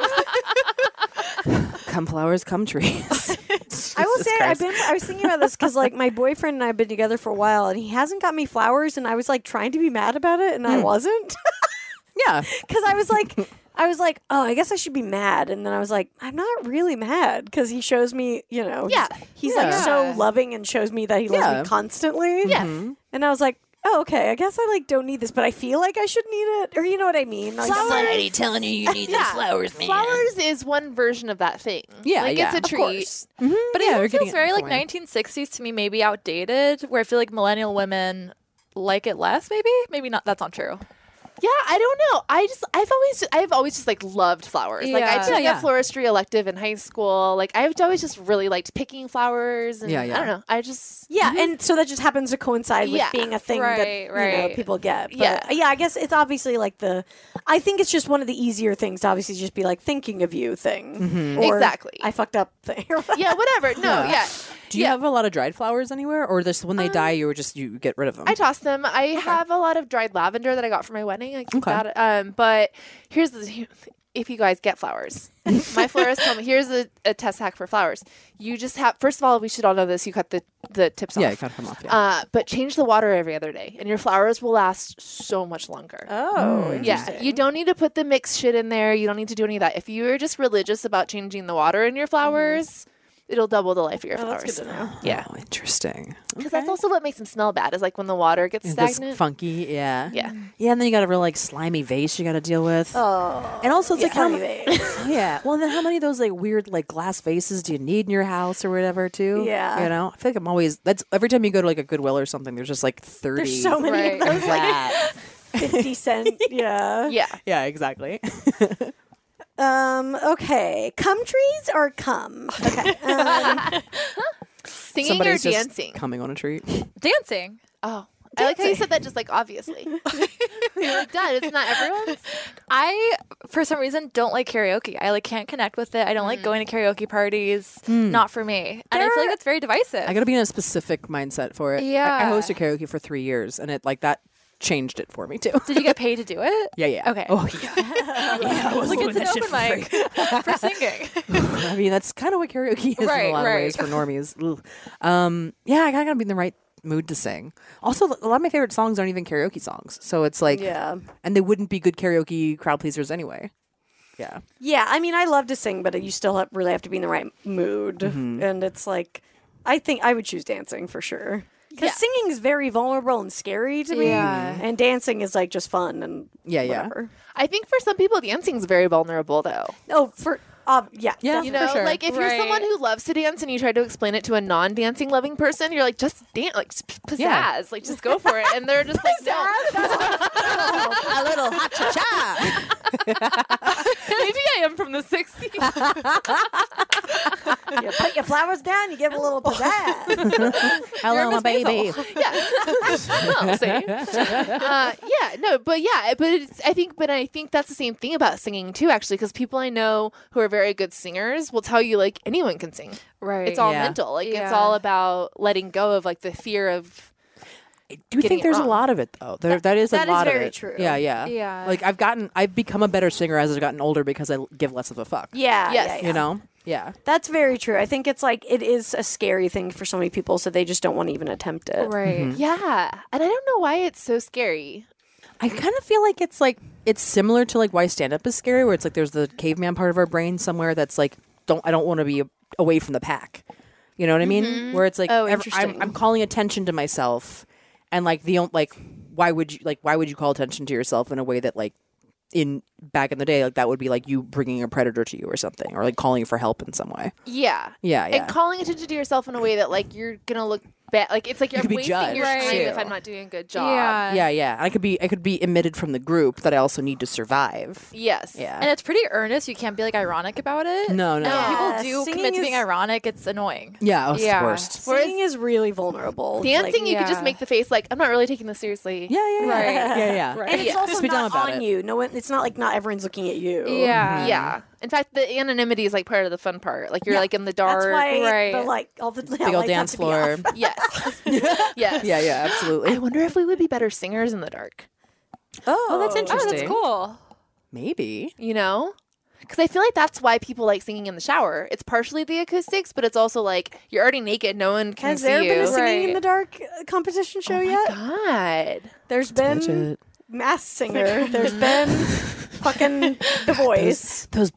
came. Cum flowers, cum trees. I will Jesus say Christ. I was thinking about this because like my boyfriend and I have been together for a while and he hasn't got me flowers and I was like trying to be mad about it and I wasn't Yeah. because I was like oh I guess I should be mad and then I was like I'm not really mad because he shows me Yeah. he's like Yeah. so loving and shows me that he loves Yeah. me constantly Yeah. and I was like oh, okay, I guess I like don't need this, but I feel like I should need it, or you know what I mean? Like, Flowers. telling you need these flowers, man. Flowers is one version of that thing. Yeah, like yeah. it's a Of treat. course. But Yeah, it you're even getting feels it very in like a way. 1960s to me, maybe outdated, where I feel like millennial women like it less, maybe not. That's not true. Yeah, I don't know. I've always just like loved flowers. Like I Yeah. took Yeah. a floristry elective in high school. Like I've always just really liked picking flowers. And Yeah, yeah. I don't know. I just Yeah, and so that just happens to coincide with Yeah. being a thing that Right, you know, right. people get. But, Yeah. yeah, I guess it's obviously like I think it's just one of the easier things to obviously just be like thinking of you thing. Or Exactly. I fucked up thing. yeah, whatever. No, yeah. Do you have a lot of dried flowers anywhere, or this when they die, you get rid of them? I toss them. I have a lot of dried lavender that I got for my wedding. I keep Okay. that. But if you guys get flowers, my florist told me here's a test hack for flowers. You just have first of all, we should all know this. You cut the tips yeah, off. you cut them off. Yeah. But change the water every other day, and your flowers will last so much longer. Oh, Yeah, you don't need to put the mixed shit in there. You don't need to do any of that. If you're just religious about changing the water in your flowers, it'll double the life of your flowers. that's good to know. Yeah, Oh, interesting. because that's also what makes them smell bad. Is like when the water gets Is this stagnant. funky? Yeah. Yeah. Yeah, and then you got a real like slimy vase you got to deal with. Oh, And also, it's like how slimy yeah. Well, then how many of those like weird like glass vases do you need in your house or whatever too? Yeah. You know, I feel like I'm always that's every time you go to like a Goodwill or something, there's just like 30. There's so many Right. of those, like that. 50-cent. Yeah. Yeah, Yeah, exactly. Okay. Cum trees or cum? Okay. singing Somebody's or just dancing. coming on a treat. Dancing. Oh, I like how you said that just like obviously. You're like, Dad, it's not everyone's. I, for some reason, don't like karaoke. I like can't connect with it. I don't like going to karaoke parties. Not for me. And I feel like that's very divisive. I got to be in a specific mindset for it. Yeah. I hosted karaoke for 3 years, and it like that changed it for me too. Did you get paid to do it? Yeah, yeah. Okay. Oh, yeah. Yeah, I was Like doing it's that an shit open for free. mic for singing. I mean, that's kind of what karaoke is in a Right, lot of right. ways for normies. Ugh. Yeah, I kind of gotta be in the right mood to sing. Also, a lot of my favorite songs aren't even karaoke songs, so it's like, Yeah. and they wouldn't be good karaoke crowd pleasers anyway. Yeah, Yeah, I mean, I love to sing, but you still really have to be in the right mood. And it's like, I think I would choose dancing for sure. Because singing is very vulnerable and scary to me. Yeah. And dancing is like just fun and Yeah. whatever. I think for some people, dancing's very vulnerable though. Oh, for, yeah. Yeah. You For know, sure. like if you're someone who loves to dance and you try to explain it to a non-dancing loving person, you're like, just dance, like pizzazz, Yeah. like just go for it. And they're just like, no. a little hot cha cha. Maybe I am from the 60s. You put your flowers down, you give it a little pizzazz. Hello, my baby. No, same. Yeah, no, but I think that's the same thing about singing too, actually, because people I know who are very good singers will tell you like anyone can sing. Right. It's all Yeah. mental. Like it's Yeah. all about letting go of like the fear of. Do you getting think it there's a wrong. lot of it though? That is that a is lot very of it. true. Yeah, yeah, Yeah. Like I've become a better singer as I've gotten older because I give less of a fuck. Yeah. Yes. yeah, yeah. You know. Yeah. That's very true. I think it's like, it is a scary thing for so many people, so they just don't want to even attempt it. Right. Yeah, and I don't know why it's so scary. I kind of feel like it's similar to like why stand up is scary, where it's like there's the caveman part of our brain somewhere that's like I don't want to be away from the pack. You know what I mean? Where it's like Oh, I'm interesting. calling attention to myself, and like why would you call attention to yourself in a way that like back in the day, like that would be like you bringing a predator to you or something, or like calling for help in some way. Yeah, Yeah, yeah. and calling attention to yourself in a way that like you're gonna look bad. Like it's like you're could be wasting judged, your time too. if I'm not doing a good job. Yeah. Yeah, yeah. I could be emitted from the group that I also need to survive. Yes. Yeah. And it's pretty earnest. You can't be like ironic about it. No, no. And when Yeah, people do singing commit to being is- ironic, it's annoying. Yeah, it's Yeah. the worst. Singing is really vulnerable. Dancing, Like, you could just yeah. make the face like I'm not really taking this seriously. Yeah, yeah, yeah. Right. Yeah, yeah. Right. and it's Yeah. also Just be dumb not about on it. you. No one. It's not like not everyone's looking at you. Yeah. Yeah. In fact, the anonymity is like part of the fun part. Like you're like in the dark. That's why. Right. But like all the Big old dance floor. Yes. yes. Yeah, yeah, absolutely. I wonder if we would be better singers in the dark. Oh, that's Oh, interesting. that's cool. Maybe. You know? Because I feel like that's why people like singing in the shower. It's partially the acoustics, but it's also like you're already naked. No one can Has see there you. been a singing in Right. the dark competition show Oh yet? my God. There's been Budget. Masked Singer. There's been fucking The Voice. Those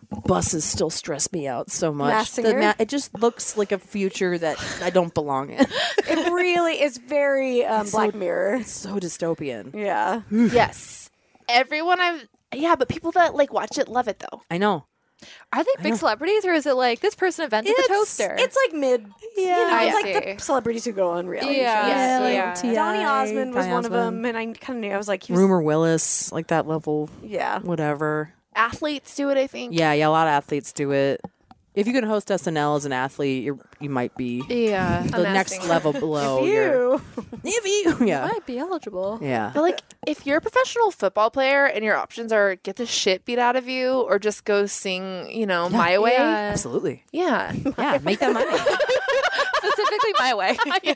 buses still stress me out so much. Masked Singer? It just looks like a future that I don't belong in. It really is very Black Mirror. It's so dystopian. Yeah. Yes. Everyone but people that like watch it love it though. I know. Are they big celebrities, or is it like this person invented the toaster? It's like mid. I it's like see. the celebrities who go on reality Yeah. shows. Yeah. T.I., Donny Osmond was Ty one of Osmond. them, and I kind of knew. I was like, he was, Rumor Willis, like that level, yeah. whatever. Athletes do it, I think. Yeah, a lot of athletes do it. If you can host SNL as an athlete, you might be Yeah. the next level below. If you, yeah, Might be eligible. yeah. But like, if you're a professional football player and your options are get the shit beat out of you or just go sing, My Way. Yeah. Absolutely. Yeah. Yeah, make that money. Specifically my way.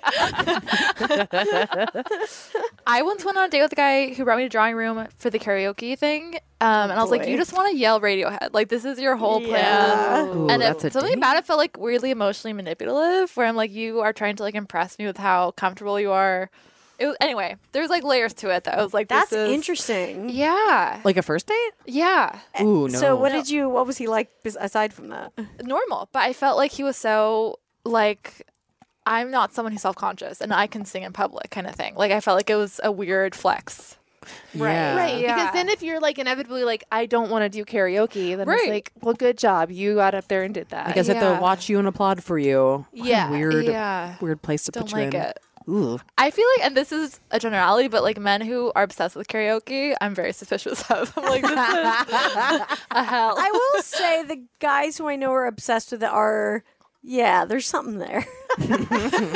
I once went on a date with a guy who brought me to drawing room for the karaoke thing. And I was like, boy. you just want to yell Radiohead. Like, this is your whole Yeah. plan. Ooh, And that's a something date. about it felt like weirdly emotionally manipulative, where I'm like, you are trying to like impress me with how comfortable you are. Anyway, there's like layers to it that I was like, That's this is interesting. Yeah. Like a first date? Yeah. Ooh, no. So what was he like aside from that? Normal. But I felt like he was so like, I'm not someone who's self-conscious and I can sing in public kind of thing. Like, I felt like it was a weird flex. Yeah. Right. Yeah. Because then if you're like inevitably like, I don't want to do karaoke, then Right. it's like, well, good job. You got up there and did that. Like I said, Yeah. they'll watch you and applaud for you. What a Yeah. Yeah. weird place to Don't put you like in. it. Ooh. I feel like, and this is a generality, but like men who are obsessed with karaoke, I'm very suspicious of. I'm like, this is a hell. I will say the guys who I know are obsessed with it are, there's something there. They're in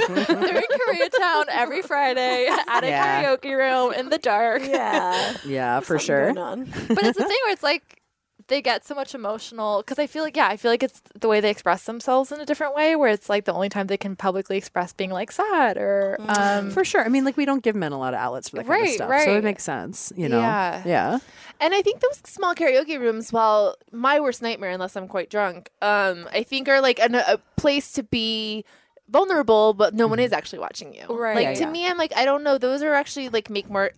Koreatown every Friday at a Yeah. karaoke room in the dark. Yeah. Yeah, for Something sure. going on. But it's the thing where it's like they get so much emotional because I feel like it's the way they express themselves in a different way where it's like the only time they can publicly express being like sad or For sure. I mean, like, we don't give men a lot of outlets for that kind of Right, stuff. So right. it makes sense, Yeah. Yeah. And I think those small karaoke rooms, while my worst nightmare, unless I'm quite drunk, I think are like a place to be vulnerable, but no one is actually watching you. Right. Like Yeah, to yeah. me, I'm like, I don't know. Those are actually like make more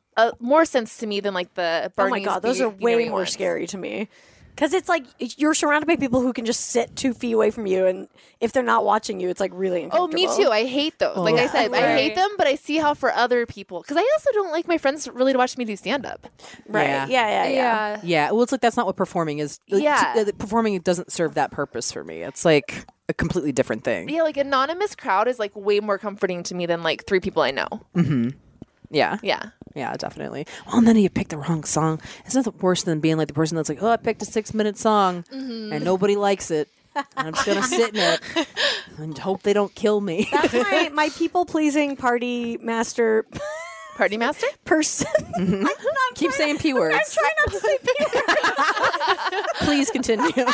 sense to me than like the Oh my Barney's God, those are way Beanery more ones. scary to me. Because it's like you're surrounded by people who can just sit 2 feet away from you, and if they're not watching you, it's like really Oh, uncomfortable. me too. I hate those. Like I said, I hate Right. them, but I see how for other people, because I also don't like my friends really to watch me do stand up. Right? Yeah. Yeah. Yeah. Well, it's like that's not what performing is. Like, Yeah. Performing doesn't serve that purpose for me. It's like a completely different thing. Yeah, like anonymous crowd is like way more comforting to me than like 3 people I know. Yeah. Yeah. Yeah, definitely. Well, and then you pick the wrong song. It's nothing worse than being like the person that's like, oh, I picked a 6-minute song and nobody likes it. And I'm just going to sit in it and hope they don't kill me. That's my people pleasing party master Party master? person. Keep saying P words. I'm trying not to say P words. Please continue.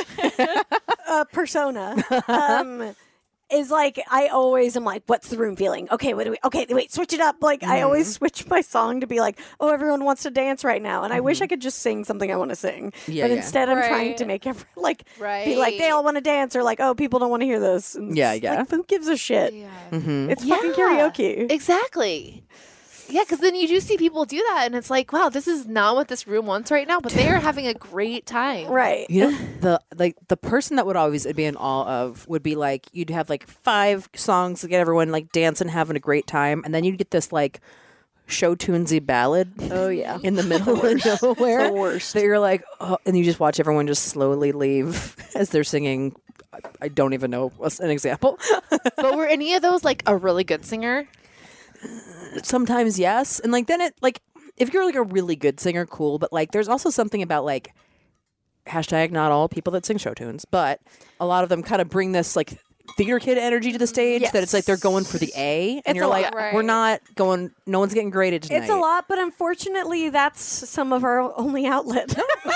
Persona. Is like I always am like, what's the room feeling? Okay, wait, switch it up. Like I always switch my song to be like, oh, everyone wants to dance right now, and I wish I could just sing something I want to sing. Yeah, but yeah. instead, I'm trying Right. to make everyone like be like Right. they all want to dance, or like, oh, people don't want to hear this. And Yeah, it's yeah. Like, who gives a shit? It's fucking Yeah. karaoke. Exactly. Yeah, because then you do see people do that, and it's like, wow, this is not what this room wants right now, but they are having a great time. Right. You know, the person that would always be in awe of would be like, you'd have like 5 songs to get everyone like dancing, having a great time, and then you'd get this like show tunesy ballad. Oh yeah. In the middle of nowhere, The worst. that you're like, oh, and you just watch everyone just slowly leave as they're singing. I don't even know what's an example. But were any of those like a really good singer? Sometimes yes, and like then it like if you're like a really good singer, cool. But like there's also something about like hashtag not all people that sing show tunes, but a lot of them kind of bring this like theater kid energy to the stage that it's like they're going for the A, and It's you're a like, lot. Right. we're not going. No one's getting graded tonight. It's a lot, but unfortunately, that's some of our only outlet.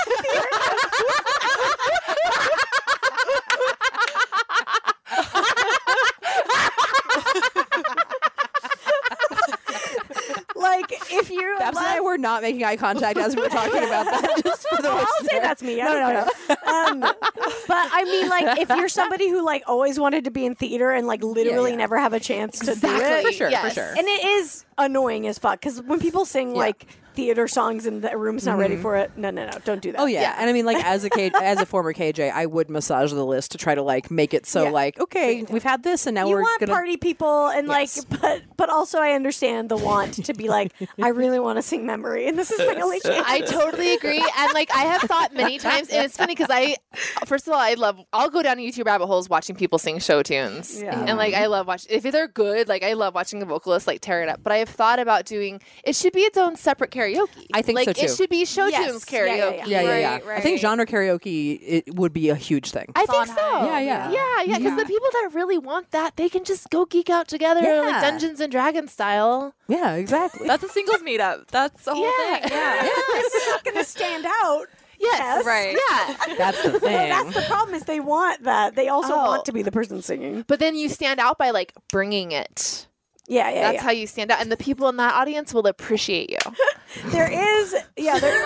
Like, if you Babs and I were not making eye contact as we were talking about that. Just for the I'll say listener. that's me. No. But I mean, like, if you're somebody who like always wanted to be in theater and like literally yeah. never have a chance to do Exactly. it, For sure, Yes. for sure. and it is annoying as fuck because when people sing like theater songs and the room's not ready for it. No, don't do that. Oh yeah. And I mean, like as a former KJ, I would massage the list to try to like make it so like, okay, we've had this and now You we're want gonna party people and Yes. but also I understand the want to be like, I really want to sing Memory and this is my only chance. I totally agree. And like I have thought many times, and it's funny because first of all, I'll go down YouTube rabbit holes watching people sing show tunes. Yeah. And like I love watching, if they're good, like I love watching a vocalist like tear it up. But I have thought about doing, it should be its own separate karaoke. I think like, so, too. It should be show Yes. tunes Yeah, yeah, karaoke. yeah. Right, I think right. genre karaoke it would be a huge thing. I think so. Sondheim. Yeah. Because the people that really want that, they can just go geek out together Yeah. like Dungeons and Dragons style. Yeah, exactly. That's a singles meetup. That's the whole thing. Yeah. It's not going to stand out. Yes. Right. Yeah. That's the thing. That's the problem is they want that. They also Oh. want to be the person singing. But then you stand out by like bringing it. Yeah. That's how you stand out. And the people in that audience will appreciate you. There is, there.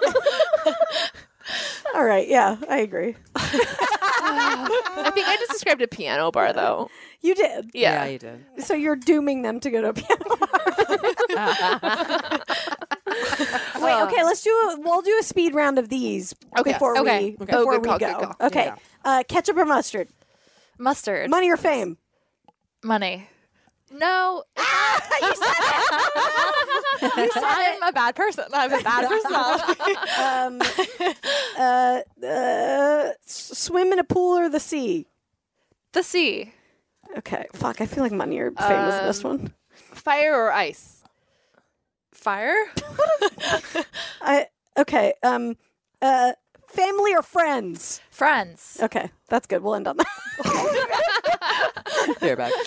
All right, yeah, I agree. I think I just described a piano bar though. You did. Yeah. you did. So you're dooming them to go to a piano bar. Wait, okay, we'll do a speed round of these Okay. before Okay. we Okay. before Good we call, go. good call. Okay. Ketchup or mustard? Mustard. Money or fame? Money. No. You said it. I'm a bad person. I'm a bad person. Swim in a pool or the sea? The sea. Okay. Fuck, I feel like money or fame is the best one. Fire or ice? Fire. Okay. Family or friends? Friends. Okay, that's good. We'll end on that. They're back.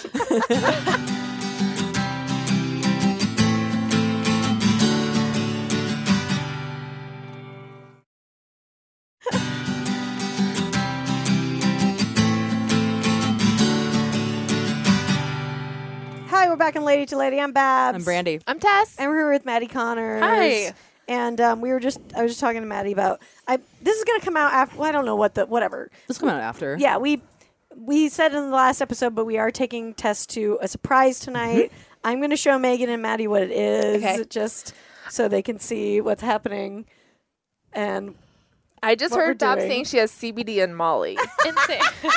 Hi, we're back in Lady to Lady. I'm Babs. I'm Brandy. I'm Tess. And we're here with Maddie Connors. Hi. And I was just talking to Maddie about this is going to come out after. Well, I don't know whatever. This will come out after. Yeah, we said in the last episode, but we are taking Tess to a surprise tonight. I'm going to show Megan and Maddie what it is, just so they can see what's happening. And I just what we're heard Babs doing. saying she has CBD and Molly. Insane.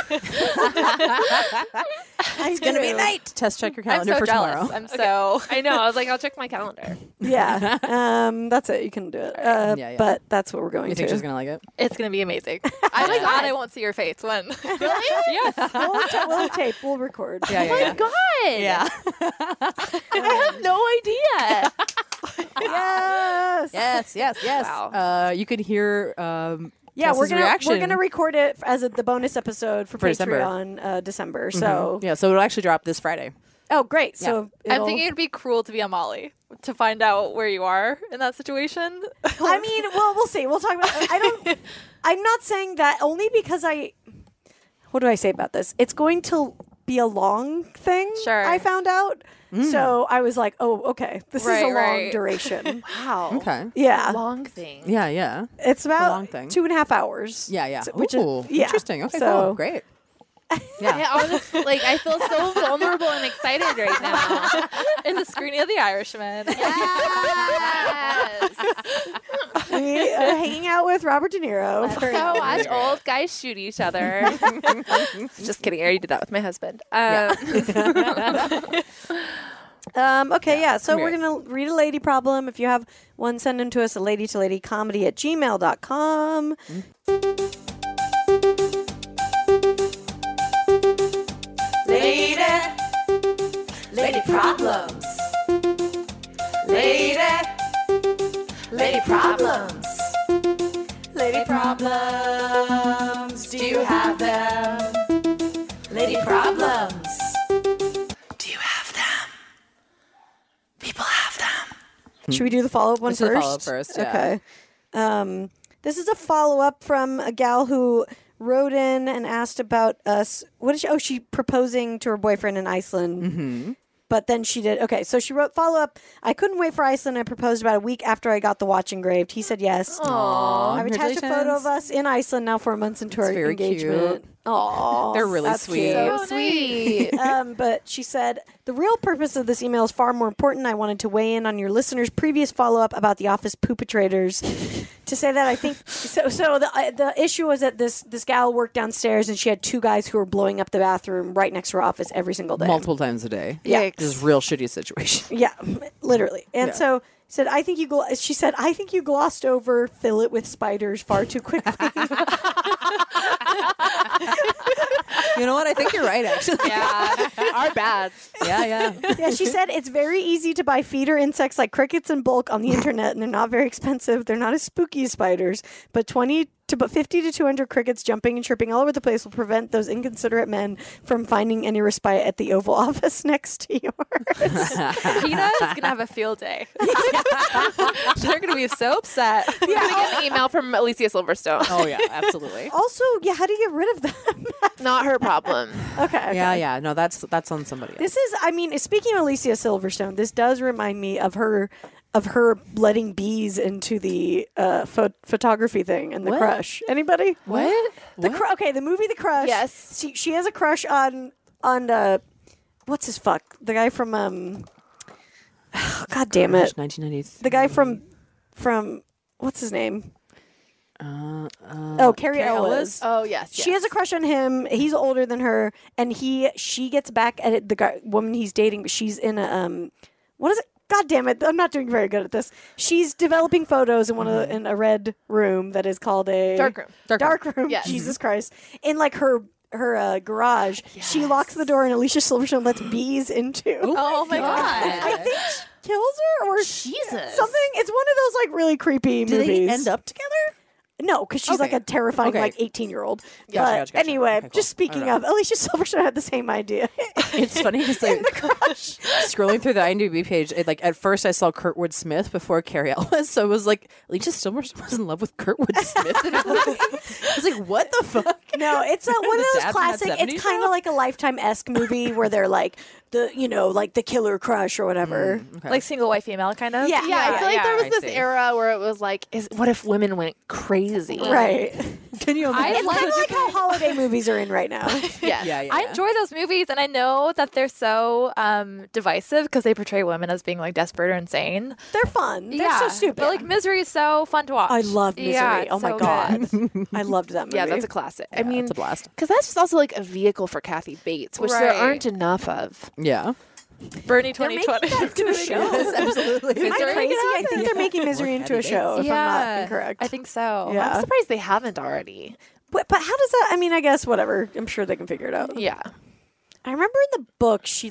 It's gonna be night. Test check your I'm calendar so for jealous. tomorrow. I'm so. I know. I was like, I'll check my calendar. yeah, that's it. You can do it. Yeah. But that's what we're going You to. think she's gonna like it? It's gonna be amazing. I'm like glad I won't see your face when. Really? Yes. We'll tape. We'll record. Yeah, Oh my God. Yeah. I have no idea. Yes. Yes. Wow. You could hear Yeah, Tess's we're reaction. gonna record it as the bonus episode for December. Patreon December. So Yeah, so it'll actually drop this Friday. oh great. So I'm thinking it'd be cruel to be a Molly to find out where you are in that situation. I mean, well, we'll see. We'll talk about. I'm not saying that only because What do I say about this? It's going to be a long thing. Sure. I found out. So I was like, oh, okay. This is a Right, long right. duration. Wow. Okay. Yeah. Long thing. Yeah. It's about long thing. 2.5 hours. Yeah. So- Ooh, interesting. Okay, So- cool. Great. Yeah. I honestly, I feel so vulnerable and excited right now. It's a screening of The Irishman. Yes. We are hanging out with Robert De Niro. Let's go watch old guys shoot each other. Just kidding. I already did that with my husband. Okay, yeah. So come we're here. going to read a lady problem. If you have one, send them to us at ladytoladycomedy@gmail.com. Lady problems. Lady problems. Lady problems. Do you have them? Lady problems. Do you have them? People have them. Should we do the follow-up one Let's do first? the follow-up first, yeah. Okay. This is a follow-up from a gal who wrote in and asked about us. What is she? Oh, she proposing to her boyfriend in Iceland. Mm-hmm. But then she did. Okay, so she wrote follow-up. I couldn't wait for Iceland. I proposed about a week after I got the watch engraved. He said yes. Aww, I've attached a photo of us in Iceland now 4 months into our very engagement. cute. Aww. They're really that's sweet. cute. So sweet. But she said, the real purpose of this email is far more important. I wanted to weigh in on your listeners' previous follow-up about the office poopitrators. To say that, I think so. The issue was that this gal worked downstairs, and she had 2 guys who were blowing up the bathroom right next to her office every single day, multiple times a day. Yeah. This is a real shitty situation. Yeah, literally. And so said, she said, I think you glossed over fill it with spiders far too quickly. You know what? I think you're right, actually. Yeah, our bad. Yeah. Yeah, she said it's very easy to buy feeder insects like crickets in bulk on the internet, and they're not very expensive. They're not as spooky as spiders, but 50 to 200 crickets jumping and chirping all over the place will prevent those inconsiderate men from finding any respite at the Oval Office next to yours. Peanut is gonna have a field day. They're gonna be so upset. We're gonna get an email from Alicia Silverstone. Oh, yeah, absolutely. Also, how do you get rid of them? Not her problem. Okay. Yeah. No, that's on somebody else. This is, speaking of Alicia Silverstone, this does remind me of her letting bees into the photography thing and The Crush. Anybody? What? The movie The Crush. Yes. She has a crush on what's his fuck? The guy from God damn it. 1993. The guy from what's his name? Cary Elwes. Oh yes. She has a crush on him. He's older than her, and she gets back at the woman he's dating, but she's in a what is it? God damn it! I'm not doing very good at this. She's developing photos in in a red room that is called a dark room. Dark room. Yes. Jesus Christ! In like her garage, she locks the door, and Alicia Silverstone lets bees into. Oh my god! I think she kills her or Jesus. something. It's one of those like really creepy Do movies. they end up together? No, because she's like a terrifying like 18-year-old. Gotcha. Anyway, Okay, cool. just speaking of, Alicia Silverstone had the same idea. It's funny because scrolling through the IMDb page, at first I saw Kurtwood Smith before Cary Elwes, so it was like Alicia Silverstone was in love with Kurtwood Smith. And I was like, what the fuck? No, it's one of The those Dad from classic. That It's 70s kind show? of like a Lifetime-esque movie where they're like the killer crush or whatever. Okay. Like single white female kind of. Yeah. Yeah, I feel like there was I this see. era where it was like, what if women went crazy? Right. Can you imagine? It's kind of like how holiday movies are in right now. Yes. Yeah. I enjoy those movies, and I know that they're so divisive because they portray women as being like desperate or insane. They're fun. They're so stupid. But like Misery is so fun to watch. I love Misery. Yeah, it's oh my so god, good. I loved that movie. Yeah, that's a classic. I mean, it's a blast. because that's just also like a vehicle for Kathy Bates, which there Right. aren't enough of. Yeah. Bernie They're making 2020. that into a show. Absolutely. Am I crazy? I think they're making Misery into a show. If I'm not incorrect. I think so. Yeah. I'm surprised they haven't already. But how does that? I mean, I guess whatever. I'm sure they can figure it out. Yeah. I remember in the book she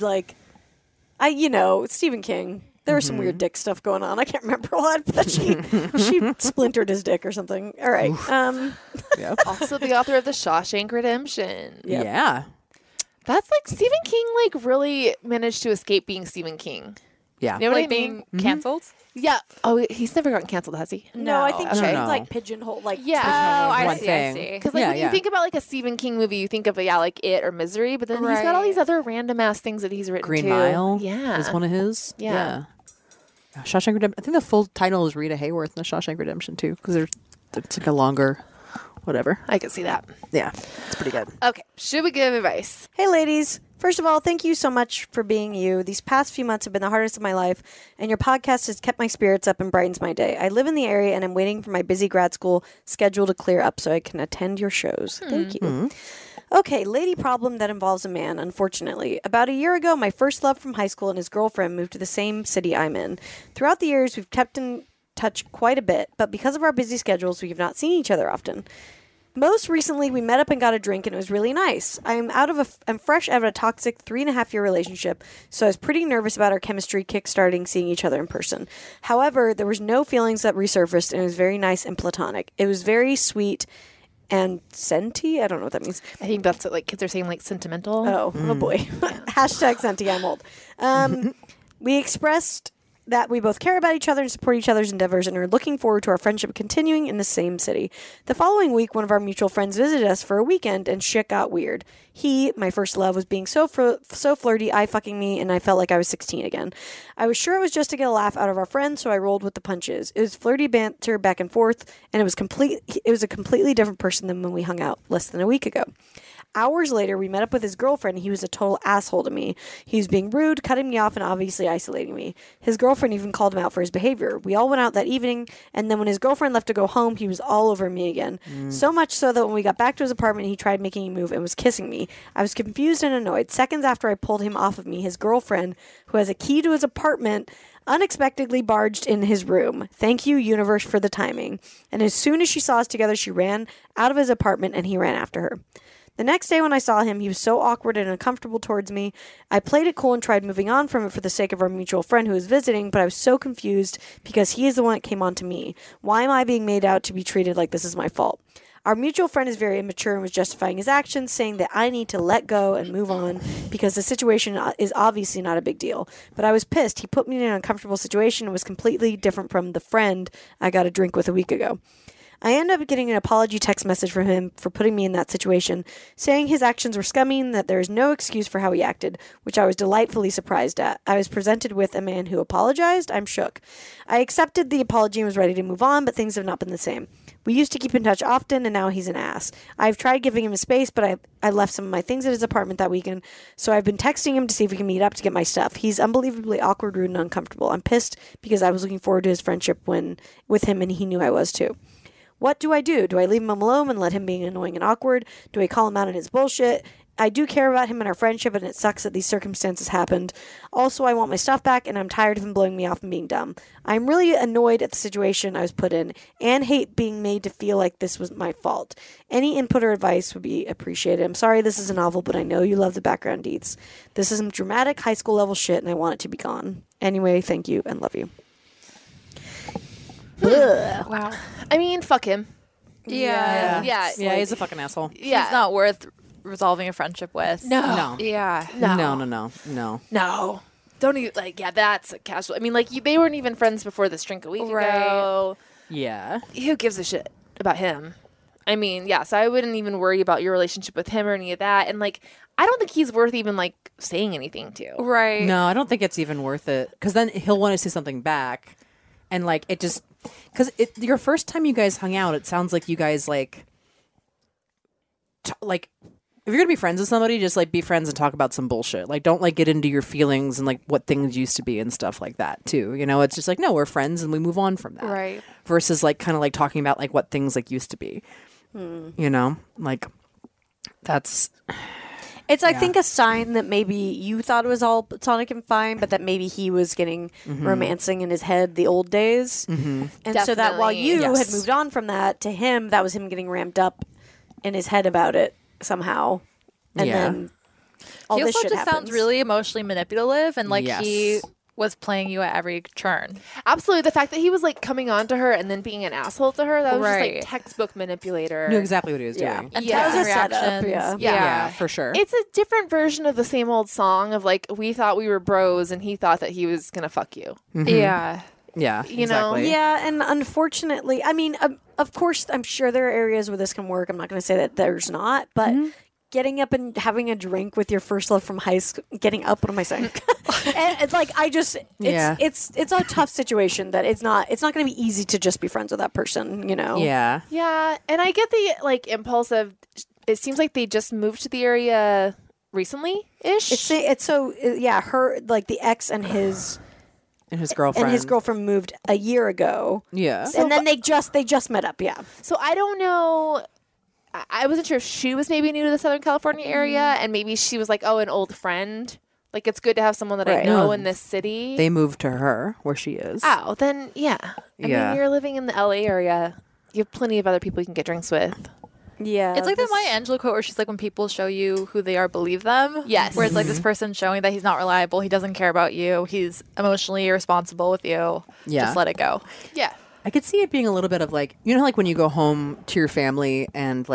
Stephen King. There was some weird dick stuff going on. I can't remember what, but she splintered his dick or something. All right. Yeah. Also the author of The Shawshank Redemption. Yep. Yeah. That's like Stephen King really managed to escape being Stephen King. Yeah. You know what Like I mean? being canceled. Yeah. Oh, he's never gotten canceled, has he? No, I think No. she No, was no. like pigeonhole. Like Yeah. Oh, I One see. thing. I see. Because when Yeah. you think about like a Stephen King movie, you think of like It or Misery, but then he's got all these other random ass things that he's written Green too. Mile. Yeah. Is one of his. Yeah. Shawshank Redemption. I think the full title is Rita Hayworth in the Shawshank Redemption too, because it's like a longer, whatever. I can see that. Yeah, it's pretty good. Okay. Should we give advice? Hey, ladies. First of all, thank you so much for being you. These past few months have been the hardest of my life, and your podcast has kept my spirits up and brightens my day. I live in the area, and I'm waiting for my busy grad school schedule to clear up so I can attend your shows. Thank you. Okay, lady problem that involves a man, unfortunately. About a year ago, my first love from high school and his girlfriend moved to the same city I'm in. Throughout the years, we've kept in touch quite a bit, but because of our busy schedules, we have not seen each other often. Most recently, we met up and got a drink, and it was really nice. I'm fresh out of a toxic 3.5-year relationship, so I was pretty nervous about our chemistry kickstarting seeing each other in person. However, there was no feelings that resurfaced, and it was very nice and platonic. It was very sweet and senti. I don't know what that means. I think that's what like kids are saying, like sentimental. Oh boy. Hashtag senti, I'm old. We expressed that we both care about each other and support each other's endeavors and are looking forward to our friendship continuing in the same city. The following week, one of our mutual friends visited us for a weekend, and shit got weird. He, my first love, was being so flirty, eye-fucking me, and I felt like I was 16 again. I was sure it was just to get a laugh out of our friends, so I rolled with the punches. It was flirty banter back and forth, and it was a completely different person than when we hung out less than a week ago. Hours later, we met up with his girlfriend. He was a total asshole to me. He was being rude, cutting me off, and obviously isolating me. His girlfriend even called him out for his behavior. We all went out that evening, and then when his girlfriend left to go home, he was all over me again. So much so that when we got back to his apartment, he tried making a move and was kissing me. I was confused and annoyed. Seconds after I pulled him off of me, his girlfriend, who has a key to his apartment, unexpectedly barged in his room. Thank you, universe, for the timing. And as soon as she saw us together, she ran out of his apartment and he ran after her. The next day when I saw him, he was so awkward and uncomfortable towards me. I played it cool and tried moving on from it for the sake of our mutual friend who was visiting, but I was so confused because he is the one that came on to me. Why am I being made out to be treated like this is my fault? Our mutual friend is very immature and was justifying his actions, saying that I need to let go and move on because the situation is obviously not a big deal. But I was pissed. He put me in an uncomfortable situation and was completely different from the friend I got a drink with a week ago. I ended up getting an apology text message from him for putting me in that situation, saying his actions were scummy and that there is no excuse for how he acted, which I was delightfully surprised at. I was presented with a man who apologized. I'm shook. I accepted the apology and was ready to move on, but things have not been the same. We used to keep in touch often, and now he's an ass. I've tried giving him a space, but I left some of my things at his apartment that weekend, so I've been texting him to see if we can meet up to get my stuff. He's unbelievably awkward, rude, and uncomfortable. I'm pissed because I was looking forward to his friendship with him, and he knew I was too. What do? Do I leave him alone and let him be annoying and awkward? Do I call him out on his bullshit? I do care about him and our friendship, and it sucks that these circumstances happened. Also, I want my stuff back, and I'm tired of him blowing me off and being dumb. I'm really annoyed at the situation I was put in, and hate being made to feel like this was my fault. Any input or advice would be appreciated. I'm sorry this is a novel, but I know you love the background deets. This is some dramatic high school level shit, and I want it to be gone. Anyway, thank you, and love you. Wow. I mean, fuck him. Yeah. Yeah. Yeah, he's a fucking asshole. Yeah. He's not worth resolving a friendship with. No. Yeah. No. Don't even, that's a casual. I mean, they weren't even friends before this drink a week ago. Yeah. Who gives a shit about him? I mean, yeah, so I wouldn't even worry about your relationship with him or any of that. And, I don't think he's worth even, saying anything to. Right. No, I don't think it's even worth it. Because then he'll want to say something back. And, it just... Because your first time you guys hung out, it sounds like you guys, if you're gonna be friends with somebody, just be friends and talk about some bullshit. Don't get into your feelings and what things used to be and stuff like that too. You know, it's just no, we're friends and we move on from that. Right. Versus kind of talking about what things used to be. You know, that's. It's, I think, a sign that maybe you thought it was all platonic and fine, but that maybe he was getting romancing in his head the old days. And so that while you had moved on from that, to him, that was him getting ramped up in his head about it somehow. And then all he this also shit just happens. sounds really emotionally manipulative, and he was playing you at every turn. Absolutely. The fact that he was coming on to her and then being an asshole to her, that was Right. just textbook manipulator. Knew exactly what he was doing. And Yeah. texting That was a setup, reactions. Yeah, for sure. It's a different version of the same old song of we thought we were bros and he thought that he was going to fuck you. Yeah. Yeah, You know? exactly. Yeah, and unfortunately, I mean, of course, I'm sure there are areas where this can work. I'm not going to say that there's not, but getting up and having a drink with your first love from high school, getting up, what am I saying? And it's it's a tough situation that it's not going to be easy to just be friends with that person, you know? Yeah. Yeah. And I get the impulse of, it seems like they just moved to the area recently-ish. It's so, yeah, her, the ex and his girlfriend moved a year ago. Yeah. And then they just met up, yeah. So I don't know. I wasn't sure if she was maybe new to the Southern California area, and maybe she was an old friend. It's good to have someone that I Right. know No. in this city. They moved to her where she is. Oh, then yeah. I Yeah. mean, you're living in the LA area. You have plenty of other people you can get drinks with. Yeah. It's like that Maya Angelou quote where she's when people show you who they are, believe them. Yes. Where it's this person showing that he's not reliable, he doesn't care about you, he's emotionally irresponsible with you. Yeah. Just let it go. Yeah. I could see it being a little bit of you know, when you go home to your family and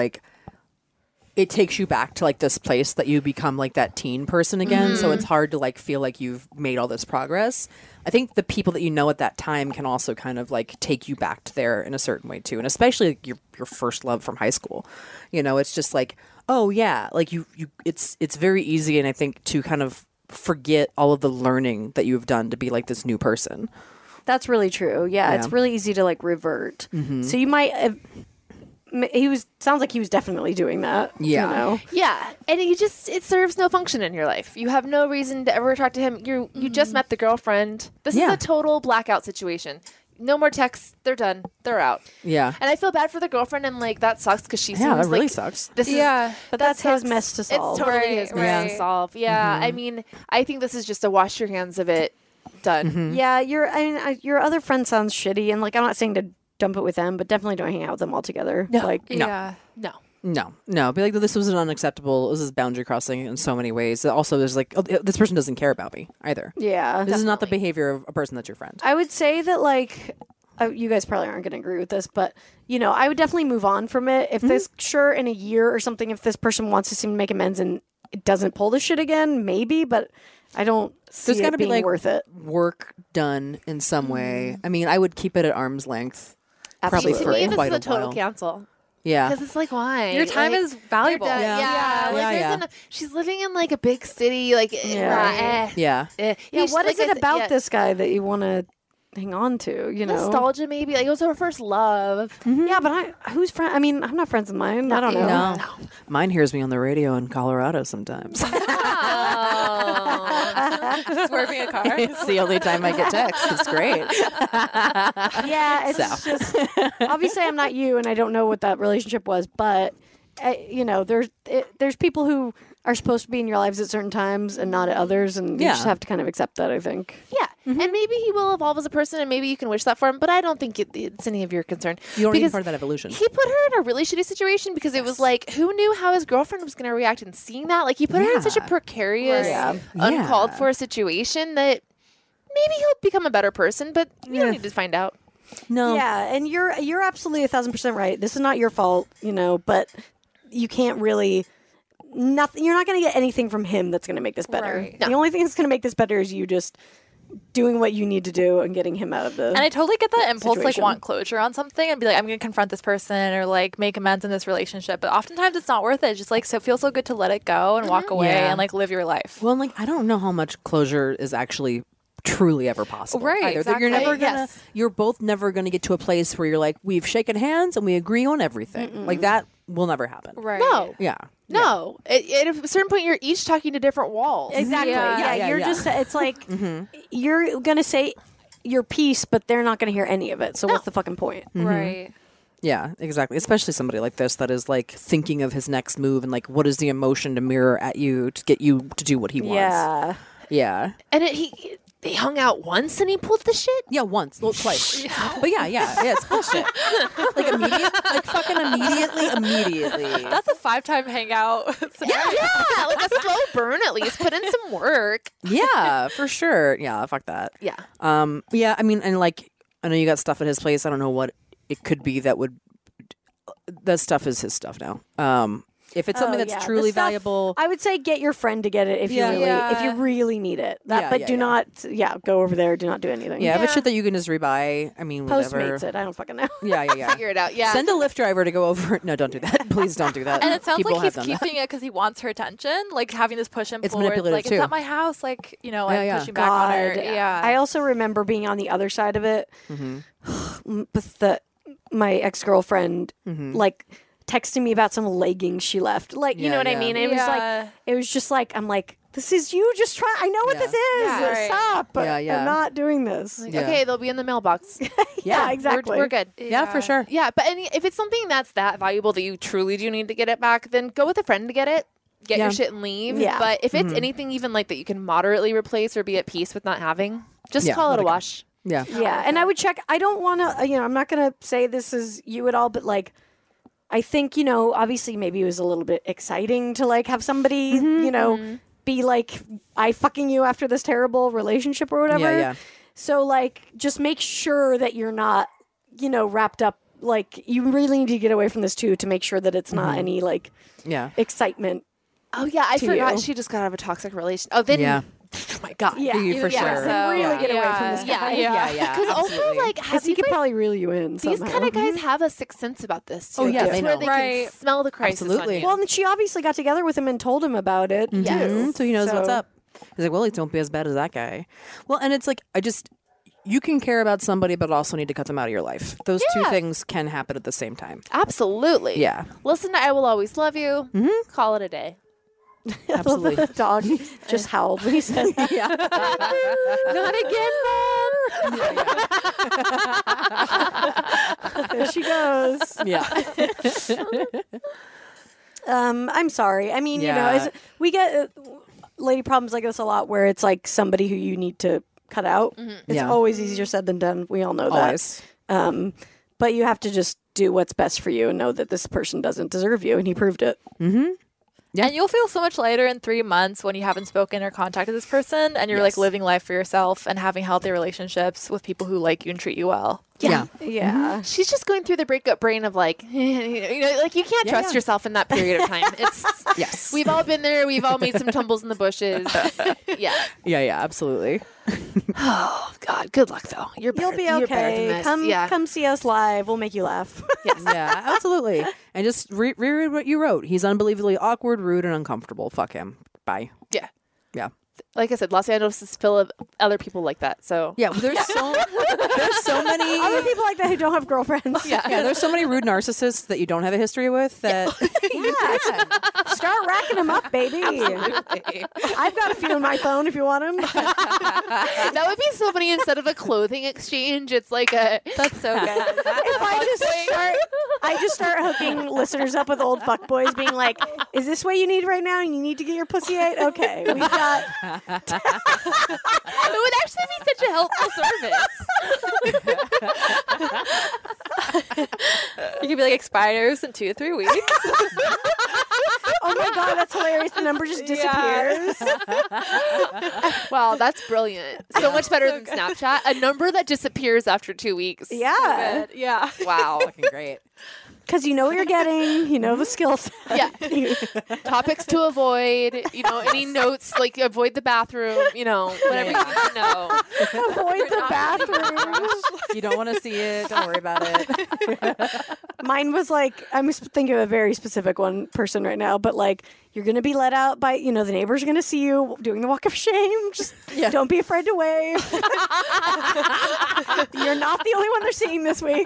it takes you back to this place that you become that teen person again. So it's hard to feel like you've made all this progress. I think the people that you know at that time can also kind of take you back to there in a certain way too. And especially your first love from high school, you know, it's just oh yeah, it's very easy. And I think to kind of forget all of the learning that you've done to be this new person. That's really true. Yeah, Yeah. it's really easy to revert. So you might have sounds like he was definitely doing that. Yeah. You know? Yeah, and it serves no function in your life. You have no reason to ever talk to him. You just met the girlfriend. This is a total blackout situation. No more texts. They're done. They're out. Yeah. And I feel bad for the girlfriend, and like that sucks because she seems that really like sucks. This is, But that's his mess to solve. It's totally Right, his mess to right. solve. Yeah, I mean, I think this is just a wash your hands of it. Done. Yeah, your other friend sounds shitty, and like I'm not saying to dump it with them, but definitely don't hang out with them all together. No. Like, Yeah. No. Be like, this was an unacceptable. This is boundary crossing in so many ways. Also, there's like, this person doesn't care about me either. yeah. This is not the behavior of a person that's your friend. I would say that like you guys probably aren't going to agree with this, but you know, I would definitely move on from it. If this in a year or something, if this person wants to seem to make amends and it doesn't pull the shit again, maybe, but I don't see There's got it to be being like worth it. work done in some way. I mean, I would keep it at arm's length. Probably To for me, this quite is a a total while. cancel. Yeah. Because it's like, why? Your time Like, is valuable. you're done. Yeah. Like, Yeah, there's yeah. she's living in like a big city. Like, Yeah. Yeah, what is like it I said, about yeah. this guy that you want to hang on to? You know, Nostalgia, maybe. Like, it was her first love. Yeah, but who's friend? I mean, I'm not friends with mine. I don't know. No. Mine hears me on the radio in Colorado sometimes. Swerving a car. It's the only time I get texts. It's great. Yeah, it's just obviously I'm not you, and I don't know what that relationship was, but you know, there's people who are supposed to be in your lives at certain times and not at others, and you just have to kind of accept that, I think. Yeah. And maybe he will evolve as a person, and maybe you can wish that for him, but I don't think it's any of your concern. You don't need Because part of that evolution. He put her in a really shitty situation because it was like, who knew how his girlfriend was going to react and seeing that? Like, he put her in such a Yeah. precarious, Right. uncalled for situation that maybe he'll become a better person, but you don't need to find out. No. Yeah, and you're absolutely 1,000% right. This is not your fault, you know, but you can't really. Nothing. You're not going to get anything from him that's going to make this better. Right. The only thing that's going to make this better is you just doing what you need to do and getting him out of the. And I totally get that impulse, situation. like want closure on something and be like, I'm going to confront this person or like make amends in this relationship. But oftentimes it's not worth it. It's just like, so it feels so good to let it go and walk away Yeah. and like live your life. Well, like, I don't know how much closure is actually truly ever possible. Right, either. That You're exactly. never gonna. Yes. You're both never gonna get to a place where you're like, we've shaken hands and we agree on everything. Like that will never happen. Right. No. Yeah. No. At a certain point, you're each talking to different walls. Exactly. Yeah. Yeah, you're just. It's like you're gonna say your piece, but they're not gonna hear any of it. So what's the fucking point? Right. Yeah, exactly. Especially somebody like this that is like thinking of his next move and like what is the emotion to mirror at you to get you to do what he wants. Yeah. Yeah. And they hung out once and he pulled the shit? Yeah, once. Well, twice. But yeah, it's bullshit. Like fucking immediately. That's a 5-time hangout. Yeah, like a slow burn at least. Put in some work. Yeah, for sure. Yeah, fuck that. Yeah. Yeah, I mean, and like, I know you got stuff at his place. I don't know what it could be that would. That stuff is his stuff now. If it's something that's The truly stuff- valuable, I would say get your friend to get it if Yeah. you if you really need it. Yeah, But yeah, do yeah. not go over there. Do not do anything. yeah, if it's shit that you can just rebuy, I mean, whatever. Postmates it. I don't fucking know. Yeah. Figure it out. Yeah. Send a Lyft driver to go over. No, don't do that. Please don't do that. And it sounds People like have he's done that. keeping it because he wants her attention, like having this push and It's pull. Where manipulative, like, too. It's at my house, like, you know, Yeah, I'm yeah. pushing back on her. God. Yeah. I also remember being on the other side of it with my ex-girlfriend, like texting me about some leggings she left. Like, you Yeah, know what I yeah. mean? It was Yeah. like, it was just like, I'm like, this is you just try. I know what Yeah. this is. Yeah, right. Stop. Yeah, yeah. I'm not doing this. Like, Yeah. okay, they'll be in the mailbox. Yeah, exactly. We're good. Yeah, for sure. Yeah, but if it's something that's that valuable that you truly do need to get it back, then go with a friend to get it. Get Yeah. your shit and leave. Yeah. But if it's anything even like that you can moderately replace or be at peace with not having, just Yeah, call it let a it go. wash. Yeah. Yeah, and I would check. I don't want to, I'm not going to say this is you at all, but like, I think, obviously maybe it was a little bit exciting to like have somebody, be like, I fucking you after this terrible relationship or whatever. Yeah. So like, just make sure that you're not, wrapped up. Like, you really need to get away from this too to make sure that it's not any like Yeah. excitement. Oh yeah, I To forgot you. she just got out of a toxic relation. Oh, then Yeah. oh my god. Yeah, You for yeah, sure. so really get away from yeah. this guy. Yeah. Because also absolutely. like Because have he you could guys, probably reel you in. these somehow. kind of guys have a sixth sense about this too. Oh, yeah, It's they where know. they Right. can smell the crisis. Absolutely. On you. Well, and she obviously got together with him and told him about it too. So he knows what's So- up. He's like, well, it don't be as bad as that guy. Well, and it's like, you can care about somebody, but also need to cut them out of your life. Those two Yeah. things can happen at the same time. Absolutely. Yeah. Listen to I Will Always Love You. Call it a day. Absolutely. The dog just howled when he said that. Not again, Mom. There she goes. Yeah. I'm sorry. I mean, Yeah. we get lady problems like this a lot where it's like somebody who you need to cut out. It's Yeah. always easier said than done. We all know Always. that. But you have to just do what's best for you and know that this person doesn't deserve you, and he proved it. Yeah. And you'll feel so much lighter in 3 months when you haven't spoken or contacted this person and you're like Yes. living life for yourself and having healthy relationships with people who like you and treat you well. Yeah. Yeah. She's just going through the breakup brain of like, like you can't trust yourself in that period of time. It's Yes. We've all been there. We've all made some tumbles in the bushes. Yeah. Yeah, absolutely. Oh God. Good luck though. You'll Be You're better than okay. this. Come, yeah. come see us live. We'll make you laugh. Yeah, absolutely. And just reread what you wrote. He's unbelievably awkward, rude, and uncomfortable. Fuck him. Bye. Yeah. Yeah. Like I said, Los Angeles is full of other people like that. So Yeah, there's so many Other people like that who don't have girlfriends. yeah, there's so many rude narcissists that you don't have a history with that Start racking them up, baby. I've got a few in my phone if you want them. that would be so funny. Instead of a clothing exchange, it's like a. That's so good. If I just start hooking listeners up with old fuckboys, being like, "Is this what you need right now? And you need to get your pussy ate? Okay, we got." It would actually be such a helpful service. You could be like expires in 2 to 3 weeks. Oh my god, that's hilarious! The number just disappears. Wow, that's brilliant. So much better than Snapchat. A number that disappears after 2 weeks. Yeah, Yeah. Wow. fucking great. because you know what you're getting. You know the skills. Yeah. Topics to avoid. Any notes, like avoid the bathroom. Whatever you need to know. Avoid the bathroom. You don't want to see it. Don't worry about it. Mine was like, I'm thinking of a very specific one person right now, but like, you're going to be let out by, the neighbors are going to see you doing the walk of shame. Just don't be afraid to wave. You're not the only one they're seeing this week.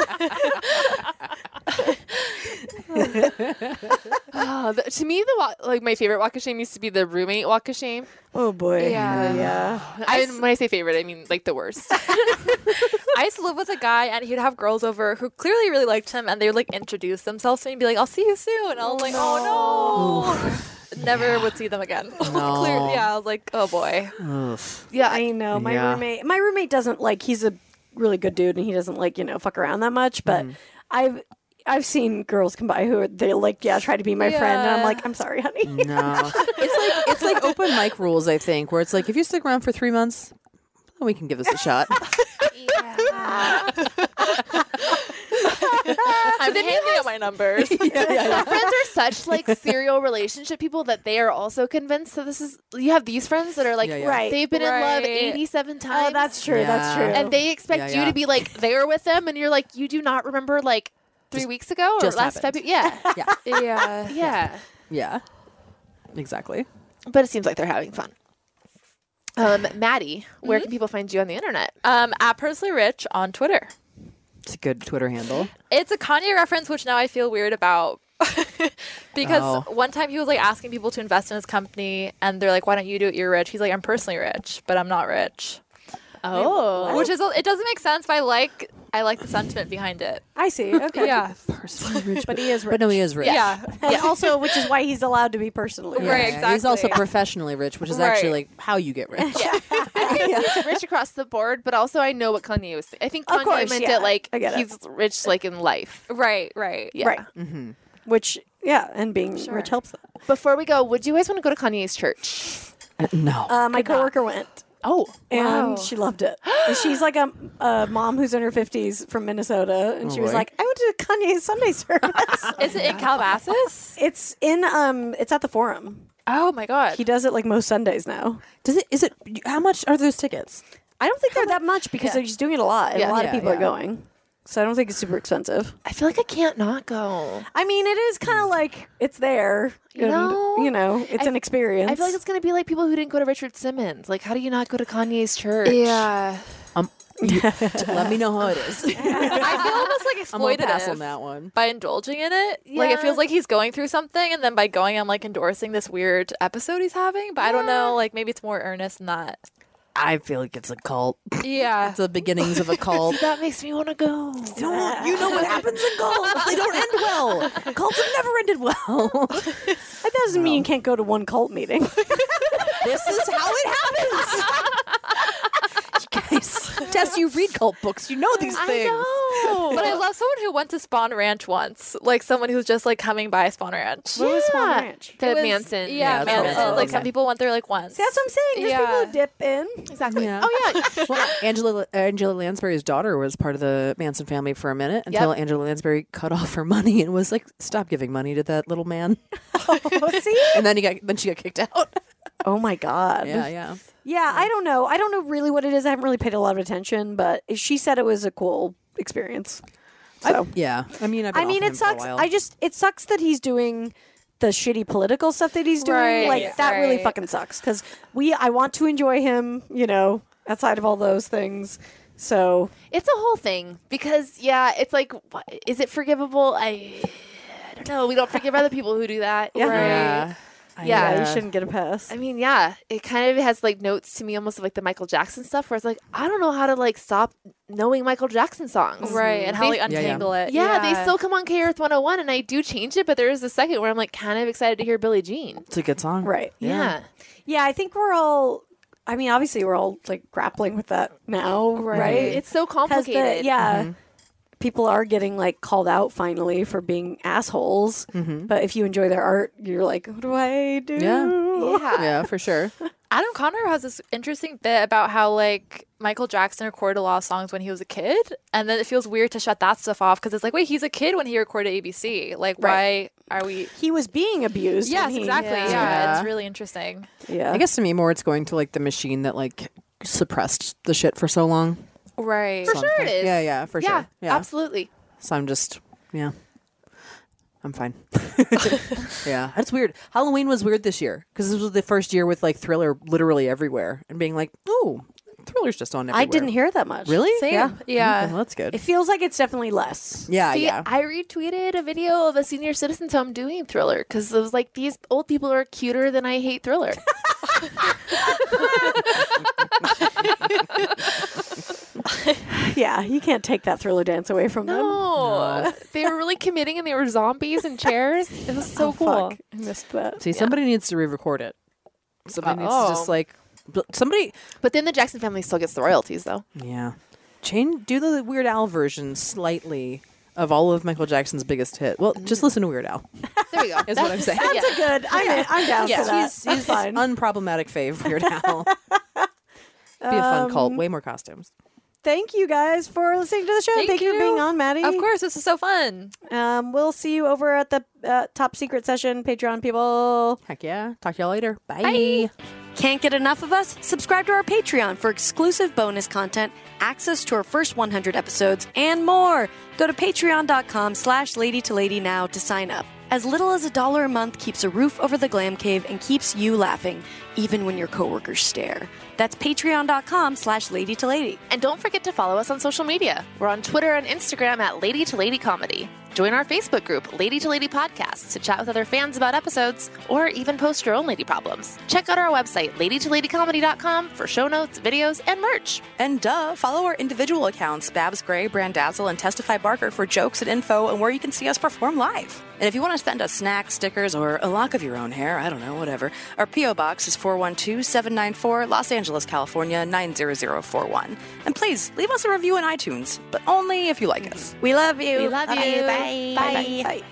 To me, my favorite walk of shame used to be the roommate walk of shame. Oh boy. Yeah. Yeah. When I say favorite, I mean like the worst. I used to live with a guy and he'd have girls over who clearly really liked him and they would like introduce themselves to me and be like, I'll see you soon. And I was like, oh no. Never would see them again. Clearly, I was like, oh boy. Yeah, I know. My Yeah. roommate doesn't like, he's a really good dude and he doesn't like, fuck around that much, but I've seen girls come by who they like, try to be my friend, and I'm like, I'm sorry, honey. No. It's like open mic rules, I think, where it's like if you stick around for 3 months, then we can give this a shot. I'm handing out my numbers. Some friends are such like serial relationship people that they are also convinced that this is. You have these friends that are like, Right. they've been in love Right. 87 times. Oh, that's true. Yeah. That's true. And they expect you to be like there with them, and you're like, you do not remember like 3 weeks ago or just last happened. February. Yeah, Yeah. yeah. Yeah. Exactly. But it seems like they're having fun. Maddie, where can people find you on the internet? At Personally Rich on Twitter. It's a good Twitter handle. It's a Kanye reference, which now I feel weird about. Because Oh. one time he was like asking people to invest in his company and they're like, why don't you do it? You're rich. He's like, I'm personally rich, but I'm not rich. Oh, Which is, it doesn't make sense, but I like the sentiment behind it. I see. Okay. Yeah. Personally rich. But he is rich. But no, he is rich. Yeah. And also, which is why he's allowed to be personally rich. Right, He's also exactly. professionally rich, which is actually Right. like how you get rich. I think he's rich across the board, but also I know what Kanye was thinking. I think Of Kanye course, meant yeah. it like I get it. he's rich like in life. Right. Yeah. Right. Which, and being rich helps that. Before we go, would you guys want to go to Kanye's church? No. My coworker went. Oh, And she loved it. And she's like a mom who's in her 50s from Minnesota. And she was boy. like, I went to Kanye's Sunday service. Is it in Calabasas? It's at the Forum. Oh my God. He does it like most Sundays now. Is it how much are those tickets? I don't think they're that much because they're just doing it a lot. And a lot of Yeah, people are yeah. going. So I don't think it's super expensive. I feel like I can't not go. I mean, it is kind of like it's there. You know? And, it's an experience. I feel like it's gonna be like people who didn't go to Richard Simmons. Like, how do you not go to Kanye's church? Yeah. Let me know how it is. I feel almost like I'm gonna pass exploitative on that one. by indulging in it. Like it feels like he's going through something, and then by going, I'm like endorsing this weird episode he's having. But I don't know. Like maybe it's more earnest than that. I feel like it's a cult. Yeah. It's the beginnings of a cult. That makes me want to go. You know what happens in cults? They don't end well. Cults have never ended well. That doesn't mean you can't go to one cult meeting. This is how it happens. You guys, Tess, you read cult books. You know these things. But I love someone who went to Spawn Ranch once. Like someone who's just like coming by Spawn Ranch. What was Spawn Ranch? The It was- Manson. Yeah, it's Manson. Manson. Like Okay. some people went there like once. See, that's what I'm saying. There's people Yeah. who dip in. Exactly. Yeah. Oh, yeah. Well, Angela Lansbury's daughter was part of the Manson family for a minute until Angela Lansbury cut off her money and was like, "Stop giving money to that little man." See? And then she got kicked out. Oh my God. Yeah. Yeah, I don't know. I don't know really what it is. I haven't really paid a lot of attention, but she said it was a cool experience. So Yeah. I mean, I've been I mean, off it him for a sucks. while. It sucks that he's doing the shitty political stuff that he's doing. Right, Like that really right. fucking sucks because I want to enjoy him, outside of all those things. So It's a whole thing because, it's like, what, is it forgivable? I don't know. We don't forgive other people who do that. Yeah. Yeah. Yeah. you shouldn't get a pass. I mean, it kind of has like notes to me almost of like the Michael Jackson stuff where it's like, I don't know how to like stop knowing Michael Jackson songs. Right, and how They- like untangle it. Yeah, they still come on K Earth 101 and I do change it, but there is a second where I'm like kind of excited to hear Billie Jean. It's a good song. Right. Yeah. Yeah, I think we're all. I mean, obviously, we're all like grappling with that now, right? It's so 'Cause complicated. people are getting like called out finally for being assholes. But if you enjoy their art, you're like, what do I do? Yeah, for sure. Adam Conner has this interesting bit about how like Michael Jackson recorded a lot of songs when he was a kid, and then it feels weird to shut that stuff off because it's like, wait, he's a kid when he recorded ABC. Like, why are we? He was being abused. Yes, when he- exactly. Yeah. Yeah, it's really interesting. Yeah. I guess to me, more it's going to like the machine that like suppressed the shit for so long. Right. For sure it is. Yeah, for sure. Yeah. Absolutely. So I'm just, I'm fine. Yeah. That's weird. Halloween was weird this year because this was the first year with like Thriller literally everywhere and being like, oh, Thriller's just on everywhere. I didn't hear that much. Really? Same. Yeah. Yeah. Okay, well, that's good. It feels like it's definitely less. Yeah, See, yeah. I retweeted a video of a senior citizen's home doing Thriller because it was like, these old people are cuter than I hate Thriller. Yeah, you can't take that Thriller dance away from them. No. They were really committing and they were zombies and chairs. It was so cool. Fuck. I missed that. See, somebody needs to re-record it. Somebody needs to just Oh. like, somebody, But then the Jackson family still gets the royalties, though. yeah. Do the Weird Al version slightly of all of Michael Jackson's biggest hit. Well, just listen to Weird Al. There we go. Is what I'm saying. That's a good. I'm down for that. He's fine. unproblematic fave, Weird Al. Be a fun cult. Way more costumes. Thank you guys for listening to the show. Thank you for being on, Maddie. Of course, this is so fun. We'll see you over at the top secret session, Patreon people. Heck yeah. Talk to y'all later. Bye. Can't get enough of us? Subscribe to our Patreon for exclusive bonus content, access to our first 100 episodes, and more. Go to patreon.com/lady-to-lady now to sign up. As little as $1 a month keeps a roof over the glam cave and keeps you laughing, even when your coworkers stare. That's patreon.com/lady-to-lady. And don't forget to follow us on social media. We're on Twitter and Instagram at Lady to Lady Comedy. Join our Facebook group, Lady to Lady Podcasts, to chat with other fans about episodes or even post your own lady problems. Check out our website, ladytoladycomedy.com, for show notes, videos, and merch. And follow our individual accounts, Babs Gray, Brandazzle, and Testify Barker for jokes and info and where you can see us perform live. And if you want to send us snacks, stickers, or a lock of your own hair, I don't know, whatever, our P.O. Box is 412-794, Los Angeles, California, 90041. And please, leave us a review on iTunes, but only if you like us. We love you. We love you. Bye. Bye. Bye.